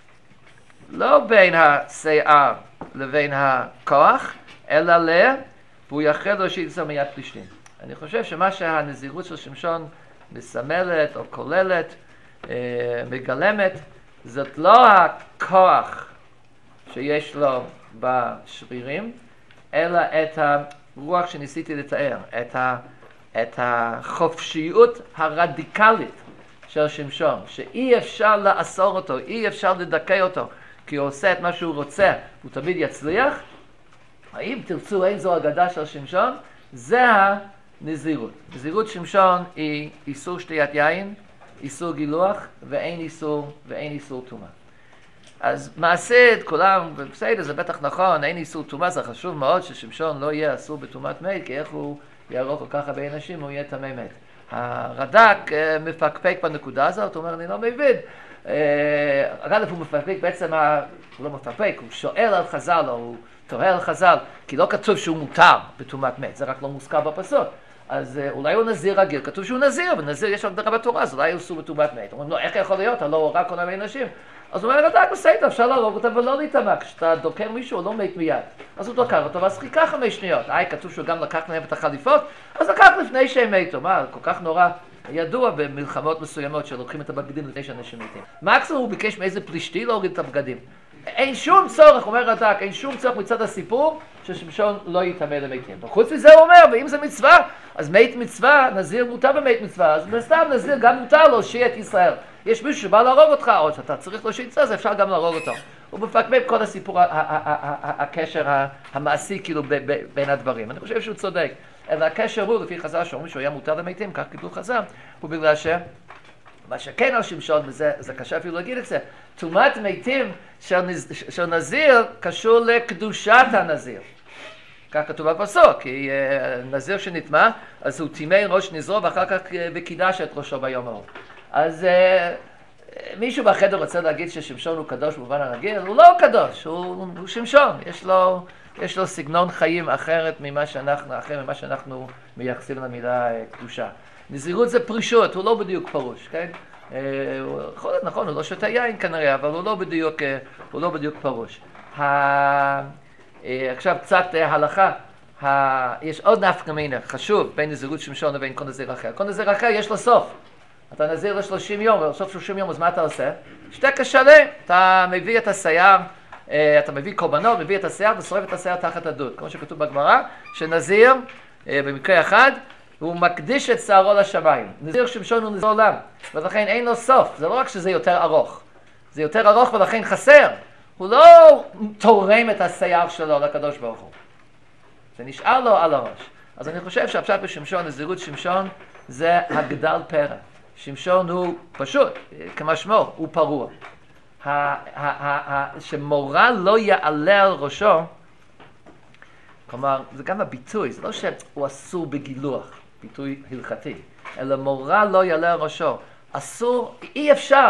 לא בין השיער לבין הכוח, אלא ל... והוא יאכל ראשי תשם מיד פלישתים. אני חושב שמה שהנזירות של שמשון מסמלת או כוללת, אה, מגלמת, זאת לא הכוח שיש לו בשרירים, אלא את הרוח שניסיתי לתאר, את, ה, את החופשיות הרדיקלית של שמשון, שאי אפשר לאסור אותו, אי אפשר לדכא אותו, כי הוא עושה את מה שהוא רוצה, הוא תמיד יצליח. האם תרצו איזו אגדה של שמשון? זה הנזירות. נזירות שמשון היא איסור שתיית יין, איסור גילוח, ואין איסור, ואין איסור טומאה. אז מעשה את כולם, ובסדר, זה בטח נכון, אין איסור טומאה, זה חשוב מאוד ששמשון לא יהיה אסור בטומאת מת, כי איך הוא יהרוג כל כך הרבה אנשים, הוא יהיה טמא מת. הרד"ק מפקפק בנקודה הזאת, הוא אומר, אני לא מבין. אגב, הוא מפקפק בעצם, הוא לא מפקפק, הוא שואל על חז"ל, או הוא תוהה על חז"ל, כי לא כתוב שהוא מותר בטומאת מת, זה רק לא מוזכר בפסוק. אז אולי הוא נזיר רגיל, כתוב שהוא נזיר, ונזיר יש הגדרה בתורה, אז אולי הוא אסור בטומאת מת. אומרים לו, איך יכול להיות? הלא הוא רק כל הרבה אנשים. אז הוא אומר, אתה בסדר, אפשר להרוג אותה ולא להתאמה. כשאתה דוקר מישהו, הוא לא מת מיד. אז הוא דוקר אותו, ואז חיכה חמש שניות. איי, כתוב שהוא גם לקח להם את החליפות, אז לקח לפני שהם מתו. מה, כל כך נורא ידוע במלחמות מסוימות שלוקחים את הבגדים לפני שאנשים מתים. מקסימום הוא ביקש מאיזה פלישתי להוריד את הבגדים. אין שום צורך, אומר רד"ק, אין שום צורך מצד הסיפור ששמשון לא יטמא למתים. וחוץ מזה הוא אומר, ואם זה מצווה, אז מת מצווה, נזיר מותר במת מצווה, אז בסתם נזיר גם מותר להושיע את ישראל. יש מישהו שבא להרוג אותך, או שאתה צריך להושיע את ישראל, אז אפשר גם להרוג אותו. הוא מפקפק כל הסיפור, הקשר המעשי כאילו בין הדברים. אני חושב שהוא צודק. אלא הקשר הוא, לפי חז"ל שאומרים שהוא היה מותר למתים, כך קיבלו חז"ל, הוא בגלל ש... מה שכן על שמשון, וזה זה קשה אפילו להגיד את זה, טומאת מתים של, נז, של נזיר קשור לקדושת הנזיר. כך כתוב בפסוק, כי uh, נזיר שנטמא, אז הוא טימא ראש נזרו ואחר כך uh, וקידש את ראשו ביום ההוא. אז uh, מישהו בחדר רוצה להגיד ששמשון הוא קדוש במובן הרגיל, הוא לא קדוש, הוא, הוא שמשון, יש לו, יש לו סגנון חיים אחרת ממה שאנחנו, אחר ממה שאנחנו מייחסים למילה uh, קדושה. נזירות זה פרישות, הוא לא בדיוק פרוש, כן? יכול להיות נכון, הוא לא שותה יין כנראה, אבל הוא לא בדיוק, הוא לא בדיוק פרוש. עכשיו קצת הלכה, יש עוד נפקא מינה חשוב בין נזירות שמשון לבין כל נזיר אחר. כל נזיר אחר יש לו סוף. אתה נזיר ל-שלושים יום, ולסוף שלושים יום, אז מה אתה עושה? שתי כשלה, אתה מביא את השיער, אתה מביא קורבנות, מביא את השיער ושורף את השיער תחת הדוד. כמו שכתוב בגמרא, שנזיר במקרה אחד, הוא מקדיש את שערו לשמיים. נזיר שמשון הוא נזיר עולם, ולכן אין לו סוף. זה לא רק שזה יותר ארוך, זה יותר ארוך ולכן חסר. הוא לא תורם את השיער שלו לקדוש ברוך הוא. זה נשאר לו על הראש. אז אני חושב שהפשט בשמשון, נזירות שמשון, זה הגדל פרא. שמשון הוא פשוט, כמשמעו, הוא פרוע. שמורא לא יעלה על ראשו, כלומר, זה גם הביטוי, זה לא שהוא אסור בגילוח, ביטוי הלכתי, אלא מורא לא יעלה על ראשו. אסור, אי אפשר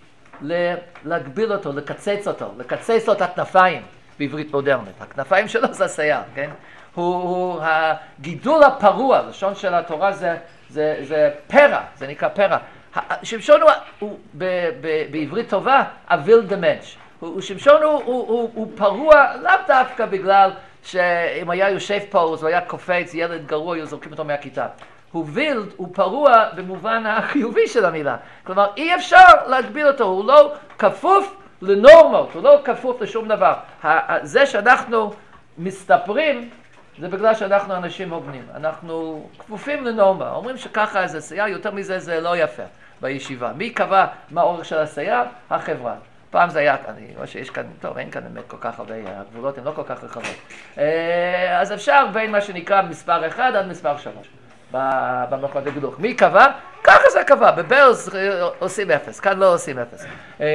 להגביל אותו, לקצץ אותו, לקצץ לו את הכנפיים בעברית מודרנית. הכנפיים שלו זה השיער, כן? הוא, הוא הגידול הפרוע, לשון של התורה זה, זה, זה פרע, זה נקרא פרע. שמשון הוא, הוא ב, ב, בעברית טובה, אוויל דמנש. הוא, שמשון הוא, הוא, הוא, הוא פרוע לאו דווקא בגלל שאם היה יושב פה, אז הוא היה קופץ, ילד גרוע, היו זורקים אותו מהכיתה. הוא וילד, הוא פרוע במובן החיובי של המילה. כלומר, אי אפשר להגביל אותו, הוא לא כפוף לנורמות, הוא לא כפוף לשום דבר. זה שאנחנו מסתפרים, זה בגלל שאנחנו אנשים הוגנים. אנחנו כפופים לנורמה. אומרים שככה זה שיער, יותר מזה זה לא יפה בישיבה. מי קבע מה האורך של השיער? החברה. פעם זה היה, אני רואה שיש כאן, טוב, אין כאן באמת כל כך הרבה, הגבולות הן לא כל כך רחבות. אז אפשר בין מה שנקרא מספר אחד עד מספר שלוש. במלכות הגילוח. מי קבע? ככה זה קבע. בברס עושים אפס, כאן לא עושים אפס.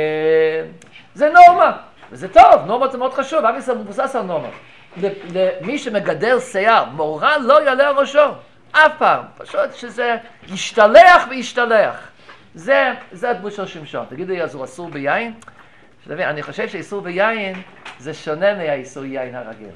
זה נורמה, וזה טוב, נורמות זה מאוד חשוב, עם ישראל מבוסס על נורמות. למי שמגדל שיער, מורא לא יעלה על ראשו, אף פעם, פשוט שזה ישתלח וישתלח. זה, זה הדמות של שמשון. תגידו לי, אז הוא אסור ביין? שתבין, אני חושב שאיסור ביין זה שונה מהאיסור יין הרגיל.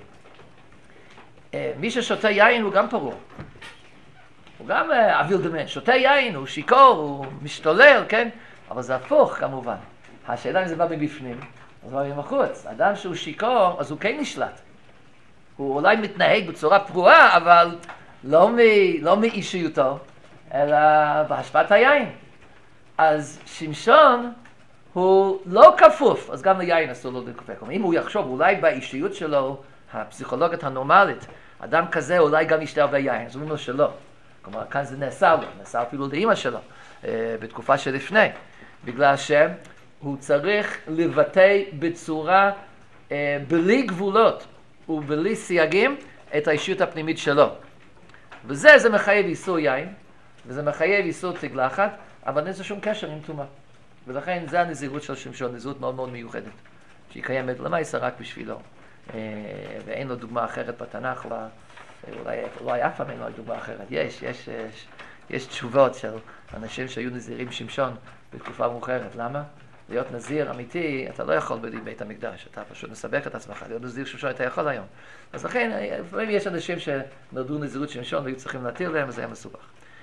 מי ששותה יין הוא גם פרוע. הוא גם אוויל דמן, שותה יין, הוא שיקור, הוא משתולל, כן? אבל זה הפוך כמובן. השאלה אם זה בא מבפנים, אז זה בא מבחוץ. אדם שהוא שיקור, אז הוא כן נשלט. הוא אולי מתנהג בצורה פרועה, אבל לא, מ, לא מאישיותו, אלא בהשפעת היין. אז שמשון הוא לא כפוף, אז גם ליין אסור לו לכופף. אם הוא יחשוב, אולי באישיות שלו, הפסיכולוגית הנורמלית, אדם כזה אולי גם ישתה הרבה יין, אז אומרים לו שלא. כלומר, כאן זה נאסר לו, נאסר אפילו לאמא שלו, בתקופה שלפני, בגלל שהוא צריך לבטא בצורה בלי גבולות ובלי סייגים את האישיות הפנימית שלו. וזה, זה מחייב איסור יין, וזה מחייב איסור תגלחת, אבל אין זה שום קשר עם טומאה. ולכן זה הנזירות של שמשון, נזירות מאוד מאוד מיוחדת, שהיא קיימת למעשה רק בשבילו, ואין לו דוגמה אחרת בתנ"ך, אולי, אולי אף פעם אין לו דוגמה אחרת. יש, יש, יש, יש תשובות של אנשים שהיו נזירים שמשון בתקופה מאוחרת. למה? להיות נזיר אמיתי, אתה לא יכול בבית המקדש, אתה פשוט מסבך את עצמך. להיות נזיר שמשון אתה יכול היום. אז לכן, לפעמים יש אנשים שנולדו נזירות שמשון והיו צריכים להתיר להם, וזה היה מסובך.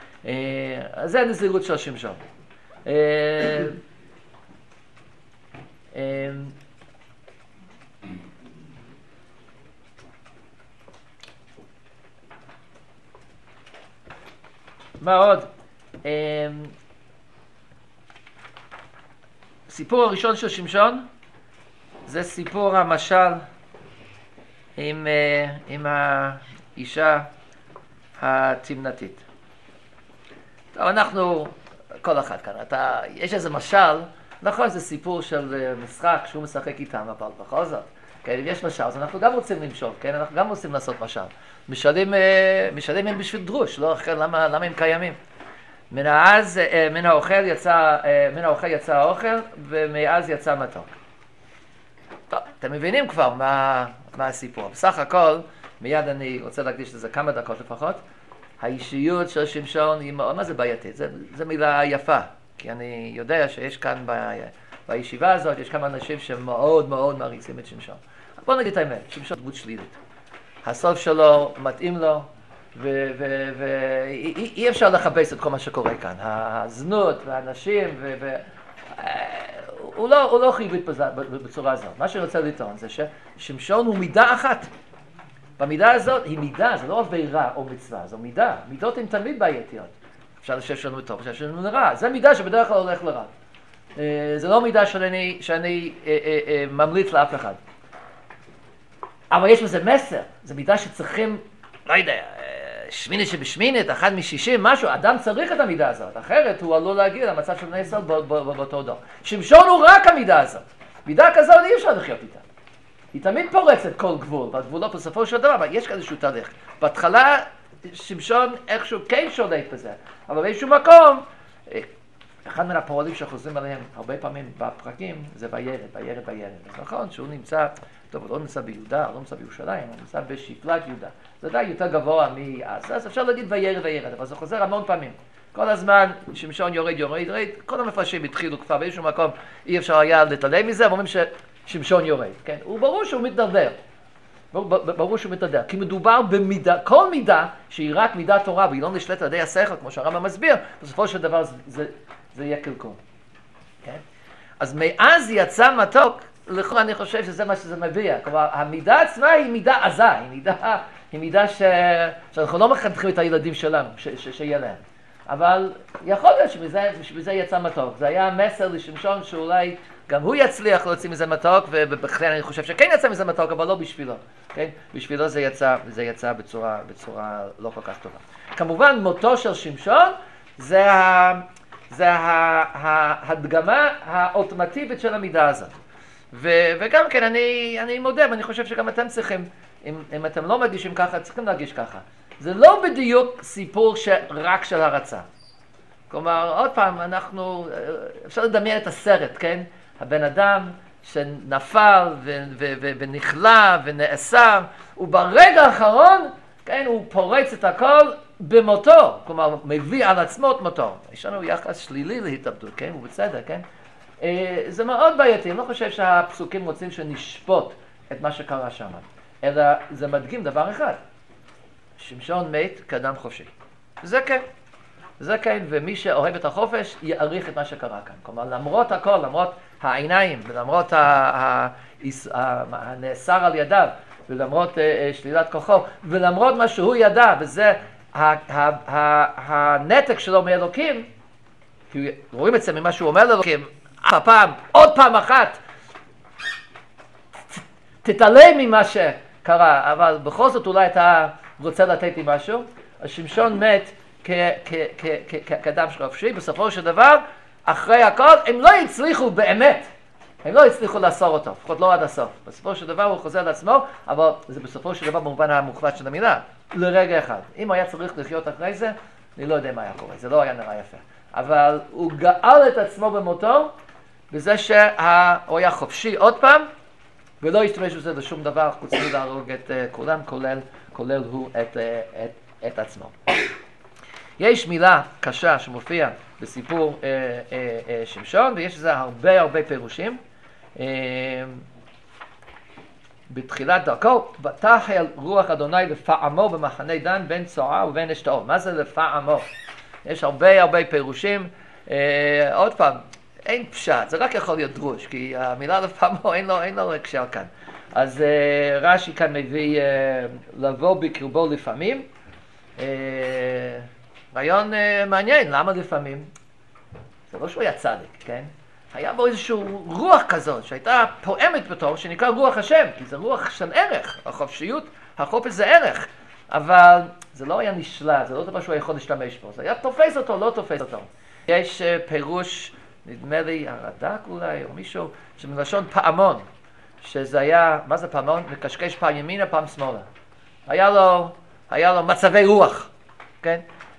אז זה הנזירות של שמשון. מה עוד? סיפור הראשון של שמשון זה סיפור המשל עם, עם האישה התמנתית. טוב, אנחנו, כל אחד כאן, אתה, יש איזה משל, נכון, זה סיפור של משחק שהוא משחק איתם, אבל בכל זאת, כן, אם יש משל, אז אנחנו גם רוצים למשול, כן, אנחנו גם רוצים לעשות משל. משלים, משלים הם בשביל דרוש, לא אחר, למה, למה הם קיימים? מן אז, מן האוכל יצא, מן האוכל יצא האוכל, ומאז יצא מתוק. טוב, אתם מבינים כבר מה, מה הסיפור. בסך הכל, מיד אני רוצה להקדיש לזה כמה דקות לפחות, האישיות של שמשון היא מאוד, מה זה בעייתית? זה, זה מילה יפה, כי אני יודע שיש כאן ב, בישיבה הזאת, יש כמה אנשים שמאוד מאוד מעריצים את שמשון. בוא נגיד את האמת, שמשון דמות שלילית. הסוף שלו מתאים לו, ואי אפשר לחפש את כל מה שקורה כאן. הזנות והאנשים, הוא לא חיובית בצורה הזאת. מה שאני רוצה לטעון זה ששמשון הוא מידה אחת. במידה הזאת, היא מידה, זה לא עבירה או מצווה, זו מידה. מידות הן תמיד בעייתיות. אפשר לשב שלנו טוב, אפשר שלנו לרע. זה מידה שבדרך כלל הולך לרע. זה לא מידה שאני, שאני אה, אה, אה, ממליץ לאף אחד. אבל יש לזה מסר. זו מידה שצריכים, לא יודע, שמינית שבשמינית, אחד משישים, משהו. אדם צריך את המידה הזאת. אחרת הוא עלול להגיע למצב של בני ישראל באותו דור. שמשון הוא רק המידה הזאת. מידה כזאת אי אפשר לחיות איתה. היא תמיד פורצת כל גבול, והגבולות בסופו של דבר, אבל יש כאיזשהו תהליך. בהתחלה, שמשון איכשהו כן שולט בזה, אבל באיזשהו מקום, אחד מן הפועלים שחוזרים עליהם הרבה פעמים בפרקים, זה בילד, בילד, בילד. אז נכון שהוא נמצא, טוב, הוא לא נמצא ביהודה, הוא לא נמצא בירושלים, הוא נמצא בשפלת יהודה. זה עדיין יותר גבוה מאז, אז אפשר להגיד וירד וירד, אבל זה חוזר המון פעמים. כל הזמן שמשון יורד יורד יורד, כל המפרשים התחילו כבר באיזשהו מקום, אי אפשר היה להתעלם מזה, אבל אומרים ששמשון יורד, כן? הוא ברור שהוא מתדרדר. ברור שהוא מתדרדר, כי מדובר במידה, כל מידה שהיא רק מידה תורה והיא לא נשלטת על ידי השכל, כמו שהרמב"ם מסביר, בסופו של דבר זה, זה, זה יהיה קלקול. כן? אז מאז יצא מתוק, לכאורה אני חושב שזה מה שזה מביא. כלומר, המידה עצמה היא מידה עזה, היא מידה, היא מידה ש... שאנחנו לא מחנכים את הילדים שלנו, ש... ש... שיהיה להם. אבל יכול להיות שמזה, שמזה יצא מתוק. זה היה מסר לשמשון שאולי גם הוא יצליח להוציא מזה מתוק, ובכלל אני חושב שכן יצא מזה מתוק, אבל לא בשבילו. כן? בשבילו זה יצא, זה יצא בצורה, בצורה לא כל כך טובה. כמובן, מותו של שמשון זה, ה, זה ה, ההדגמה האוטומטיבית של המידה הזאת. ו, וגם כן, אני, אני מודה, ואני חושב שגם אתם צריכים, אם, אם אתם לא מרגישים ככה, צריכים להרגיש ככה. זה לא בדיוק סיפור רק של הרצה. כלומר, עוד פעם, אנחנו, אפשר לדמיין את הסרט, כן? הבן אדם שנפל ו- ו- ו- ונכלא ונאסר, וברגע האחרון, כן, הוא פורץ את הכל במותו. כלומר, מביא על עצמו את מותו. יש לנו יחס שלילי להתאבדות, כן? ובצדק, כן? זה מאוד בעייתי. אני לא חושב שהפסוקים רוצים שנשפוט את מה שקרה שם, אלא זה מדגים דבר אחד. שמשון מת כאדם חופשי. זה כן. זה כן, ומי שאוהב את החופש יעריך את מה שקרה כאן. כלומר, למרות הכל, למרות העיניים, ולמרות הנאסר על ידיו, ולמרות שלילת כוחו, ולמרות מה שהוא ידע, וזה הנתק שלו מאלוקים, כי רואים את זה ממה שהוא אומר לאלוקים, הפעם, עוד פעם אחת, תתעלם ממה שקרה, אבל בכל זאת אולי אתה רוצה לתת לי משהו. אז שמשון מת כאדם חופשי, בסופו של דבר, אחרי הכל, הם לא הצליחו באמת, הם לא הצליחו לאסור אותו, לפחות לא עד הסוף. בסופו של דבר הוא חוזר לעצמו, אבל זה בסופו של דבר במובן המוחלט של המילה, לרגע אחד. אם הוא היה צריך לחיות אחרי זה, אני לא יודע מה היה קורה, זה לא היה נראה יפה. אבל הוא גאל את עצמו במותו, בזה שהוא היה חופשי עוד פעם, ולא השתמש בזה לשום דבר, חוץ מלהרוג את כולם, כולל, כולל הוא את, את, את עצמו. יש מילה קשה שמופיעה בסיפור אה, אה, אה, שמשון, ויש לזה הרבה הרבה פירושים. אה, בתחילת דרכו, ותחל רוח אדוני לפעמו במחנה דן בין צועה ובין אשתאול. מה זה לפעמו? יש הרבה הרבה פירושים. אה, עוד פעם, אין פשט, זה רק יכול להיות דרוש, כי המילה לפעמו אין לו, אין לו הקשר כאן. אז אה, רש"י כאן מביא אה, לבוא בקרבו לפעמים. אה, רעיון uh, מעניין, למה לפעמים? זה לא שהוא היה צדיק, כן? היה בו איזשהו רוח כזאת, שהייתה פועמת בתור, שנקרא רוח השם, כי זה רוח של ערך, החופשיות, החופש זה ערך, אבל זה לא היה נשלט, זה לא דבר שהוא יכול להשתמש בו, זה היה תופס אותו, לא תופס אותו. יש uh, פירוש, נדמה לי, הרד"ק אולי, או מישהו, שמלשון פעמון, שזה היה, מה זה פעמון? מקשקש פעם ימינה, פעם שמאלה. היה לו, היה לו מצבי רוח, כן?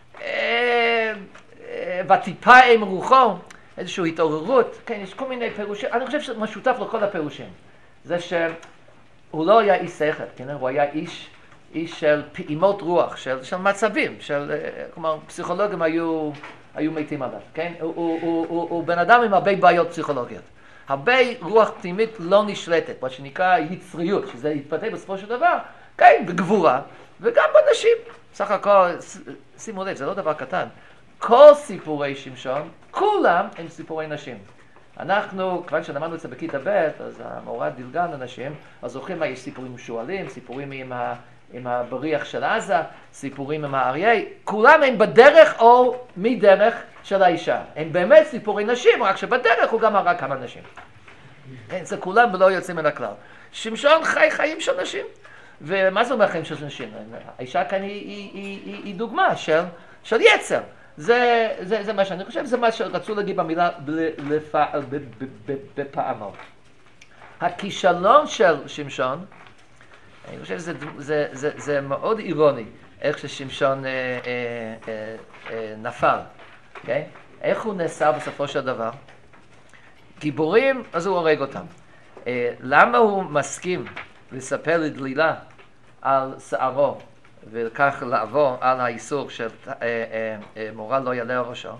וטיפה עם רוחו, איזושהי התעוררות, כן, יש כל מיני פירושים, אני חושב שמשותף לכל הפירושים, זה שהוא לא היה איש שכל, כן, הוא היה איש, איש של פעימות רוח, של, של מצבים, של, כלומר, פסיכולוגים היו, היו מתים עליו, כן, הוא, הוא, הוא, הוא, הוא בן אדם עם הרבה בעיות פסיכולוגיות, הרבה רוח פנימית לא נשלטת, מה שנקרא יצריות, שזה יתפתח בסופו של דבר, כן, בגבורה, וגם בנשים, סך הכל, שימו לב, זה לא דבר קטן. כל סיפורי שמשון, כולם הם סיפורי נשים. אנחנו, כבר שלמדנו את זה בכיתה ב', אז המורה דילגה לנשים, אז זוכרים מה, יש סיפורים משועלים, סיפורים עם, ה, עם הבריח של עזה, סיפורים עם האריה, כולם הם בדרך או מדרך של האישה. הם באמת סיפורי נשים, רק שבדרך הוא גם הרג כמה נשים. זה כולם לא יוצאים מן הכלל. שמשון חי חיים של נשים. ומה זה אומר חיים של נשים? האישה כאן היא, היא, היא, היא, היא דוגמה של, של יצר. זה, זה, זה מה שאני חושב, זה מה שרצו להגיד במילה בפעמו. הכישלון של שמשון, אני חושב שזה זה, זה, זה מאוד אירוני, איך ששמשון אה, אה, אה, אה, נפל. Okay? איך הוא נאסר בסופו של דבר? גיבורים, אז הוא הורג אותם. למה הוא מסכים לספר לדלילה על שערו וכך לעבור על האיסור של מורה לא יעלה על ראשו?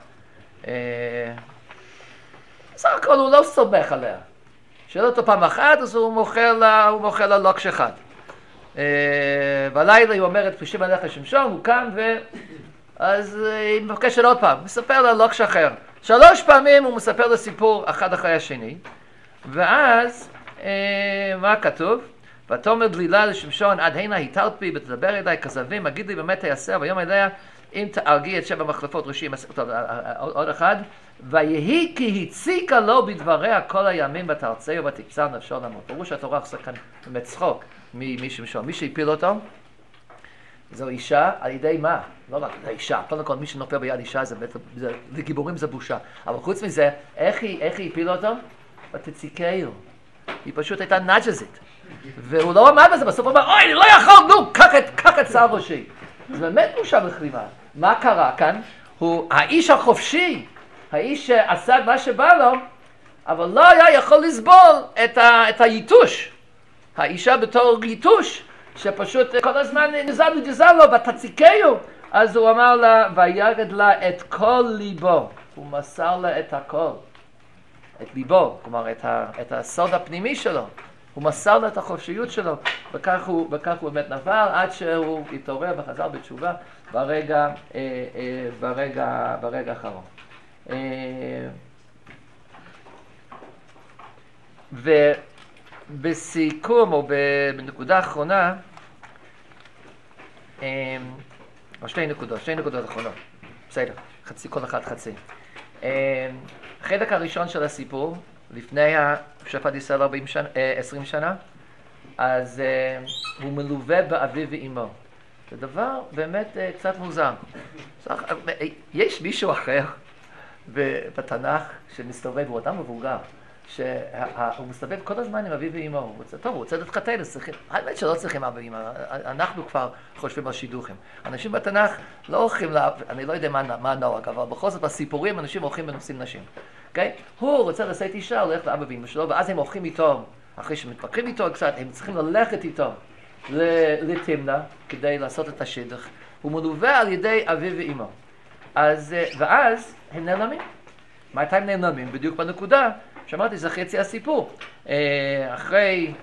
בסך הכל הוא לא סומך עליה. שאל אותו פעם אחת, אז הוא מוכר לה, הוא מוכר לה לוקש אחד. בלילה היא אומרת, פרישים עליך שמשון, הוא קם ו... אז היא מבקשת עוד פעם, מספר לה לוקש אחר. שלוש פעמים הוא מספר לה סיפור אחד אחרי השני, ואז מה כתוב? ותאמר דלילה לשמשון, עד הנה היטלת בי ותדבר אליי כזבים, אגיד לי באמת תייסר, ויאמר אליה, אם תהרגי את שבע מחלפות ראשי, עוד אחד, ויהי כי הציקה לו בדבריה כל הימים ותרצהו ותקצר נפשו למות. ברור שהתורה עושה כאן באמת צחוק משמשון. מי שהפיל אותו, זו אישה, על ידי מה? לא רק אישה, קודם כל מי שנופל ביד אישה, זה, זה, לגיבורים זה בושה. אבל חוץ מזה, איך היא, איך היא הפילה אותו? ותציקהו. היא פשוט הייתה נג'זית. והוא לא עמד בזה, בסוף הוא אמר, אוי, אני לא יכול, נו, קח את, קח את שר ראשי. זה באמת בושה וכלימה. מה קרה כאן? הוא האיש החופשי, האיש שעשה מה שבא לו, אבל לא היה יכול לסבול את, ה, את היתוש. האישה בתור יתוש, שפשוט כל הזמן נזל וגזל לו, ותציקהו. אז הוא אמר לה, ויגד לה את כל ליבו. הוא מסר לה את הכל. את ליבו, כלומר את, ה, את הסוד הפנימי שלו. הוא מסר לה את החופשיות שלו, וכך הוא, וכך הוא באמת נפל, עד שהוא התעורר וחזר בתשובה ברגע, אה, אה, ברגע, ברגע האחרון. אה, ובסיכום, או בנקודה האחרונה, אה, או שתי נקודות, שתי נקודות אחרונות, בסדר, חצי, כל אחד חצי. אה, החלק הראשון של הסיפור, לפני שפט ישראל ארבעים שנה, עשרים שנה, אז uh, הוא מלווה באביו ואימו. זה דבר באמת uh, קצת מוזר. יש מישהו אחר בתנ"ך שמסתובב, הוא אדם מבוגר, שהוא מסתובב כל הזמן עם אביו ואימו. הוא רוצה, טוב, הוא רוצה להתחתן, האמת שלא צריכים אבא ואימא, אנחנו כבר חושבים על שידוכים. אנשים בתנ"ך לא הולכים, לה, אני לא יודע מה, מה הנוהג, אבל בכל זאת בסיפורים אנשים הולכים ונושאים נשים. Okay? הוא רוצה לשאת אישה, הולך לאבא ואמא שלו, ואז הם הולכים איתו, אחרי שמתפקרים איתו קצת, הם צריכים ללכת איתו לתמנה, כדי לעשות את השדך. הוא מלווה על ידי אביו ואמא. אז, ואז הם נעלמים. מתי הם נעלמים? בדיוק בנקודה, שאמרתי, זה חצי הסיפור. אחרי,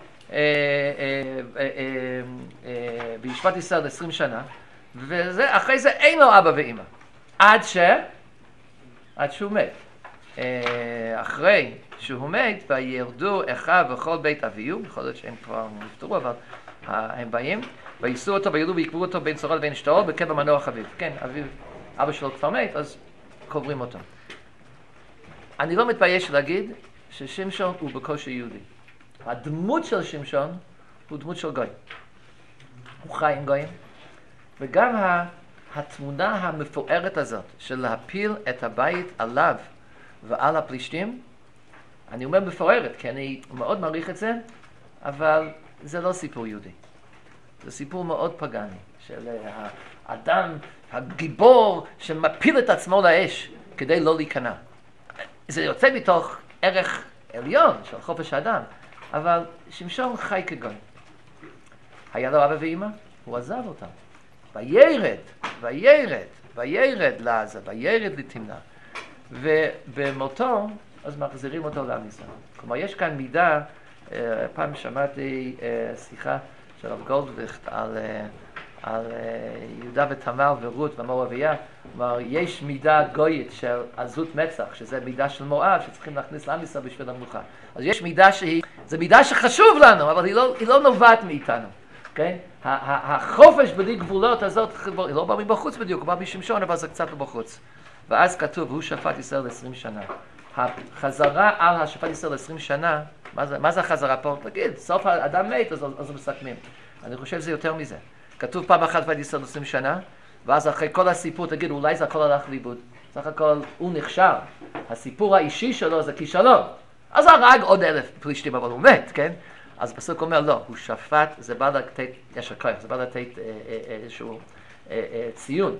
בישפט ישראל עשרים שנה, ואחרי זה אין לו אבא ואמא. עד ש... עד שהוא מת. אחרי שהוא מת, וירדו אחיו וכל בית אביהו, יכול להיות שהם כבר נפטרו, אבל הם באים, וייסעו אותו וילדו ויקברו אותו בין צורה לבין שתאול, בקבר מנוח אביו. כן, אביו, אבא שלו כבר מת, אז קוברים אותו. אני לא מתבייש להגיד ששמשון הוא בקושי יהודי. הדמות של שמשון הוא דמות של גוי. הוא חי עם גויים, וגם התמונה המפוארת הזאת של להפיל את הבית עליו ועל הפלישתים, אני אומר מפוארת, כי אני מאוד מעריך את זה, אבל זה לא סיפור יהודי. זה סיפור מאוד פגני, של האדם הגיבור שמפיל את עצמו לאש כדי לא להיכנע. זה יוצא מתוך ערך עליון של חופש האדם, אבל שמשון חי כגוי. היה לו אבא ואמא, הוא עזב אותם. וירד, וירד, וירד לעזה, וירד לתמנה. ובמותו, אז מחזירים אותו לעם ישראל. כלומר, יש כאן מידה, פעם שמעתי שיחה של הרב גולדוויכט על, על יהודה ותמר ורות ומואביה, כלומר, יש מידה גויית של עזות מצח, שזה מידה של מואב, שצריכים להכניס לעם ישראל בשביל המלוכה. אז יש מידה שהיא, זו מידה שחשוב לנו, אבל היא לא, היא לא נובעת מאיתנו. כן? החופש בלי גבולות הזאת, היא לא באה מבחוץ בדיוק, היא באה משמשון, אבל זה קצת בחוץ. ואז כתוב, הוא שפט ישראל עשרים שנה. החזרה על השפט ישראל עשרים שנה, מה זה, מה זה החזרה פה? תגיד, סוף האדם מת, אז, אז מסכמים. אני חושב שזה יותר מזה. כתוב פעם אחת שפט ישראל עשרים שנה, ואז אחרי כל הסיפור, תגיד, אולי זה הכל הלך לאיבוד. סך הכל, הוא נכשל. הסיפור האישי שלו זה כישלון. אז הרג עוד אלף פלישתים, אבל הוא מת, כן? אז פסוק אומר, לא, הוא שפט, זה בא לתת, יש הכוח, זה בא לתת איזשהו ציון.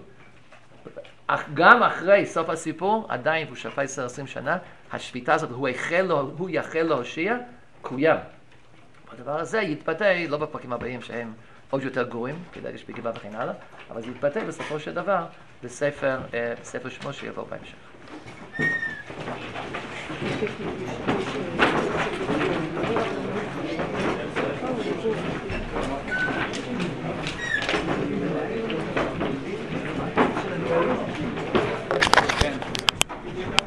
אך גם אחרי סוף הסיפור, עדיין הוא שפט ישראל עשרים שנה, השפיטה הזאת, הוא יחל לו, הוא יחל להושיע, קוים. הדבר הזה יתבטא, לא בפרקים הבאים שהם עוד יותר גרועים, כדאי יש בגבעה וכן הלאה, אבל זה יתבטא בסופו של דבר בספר, בספר שמו שיבוא בהמשך.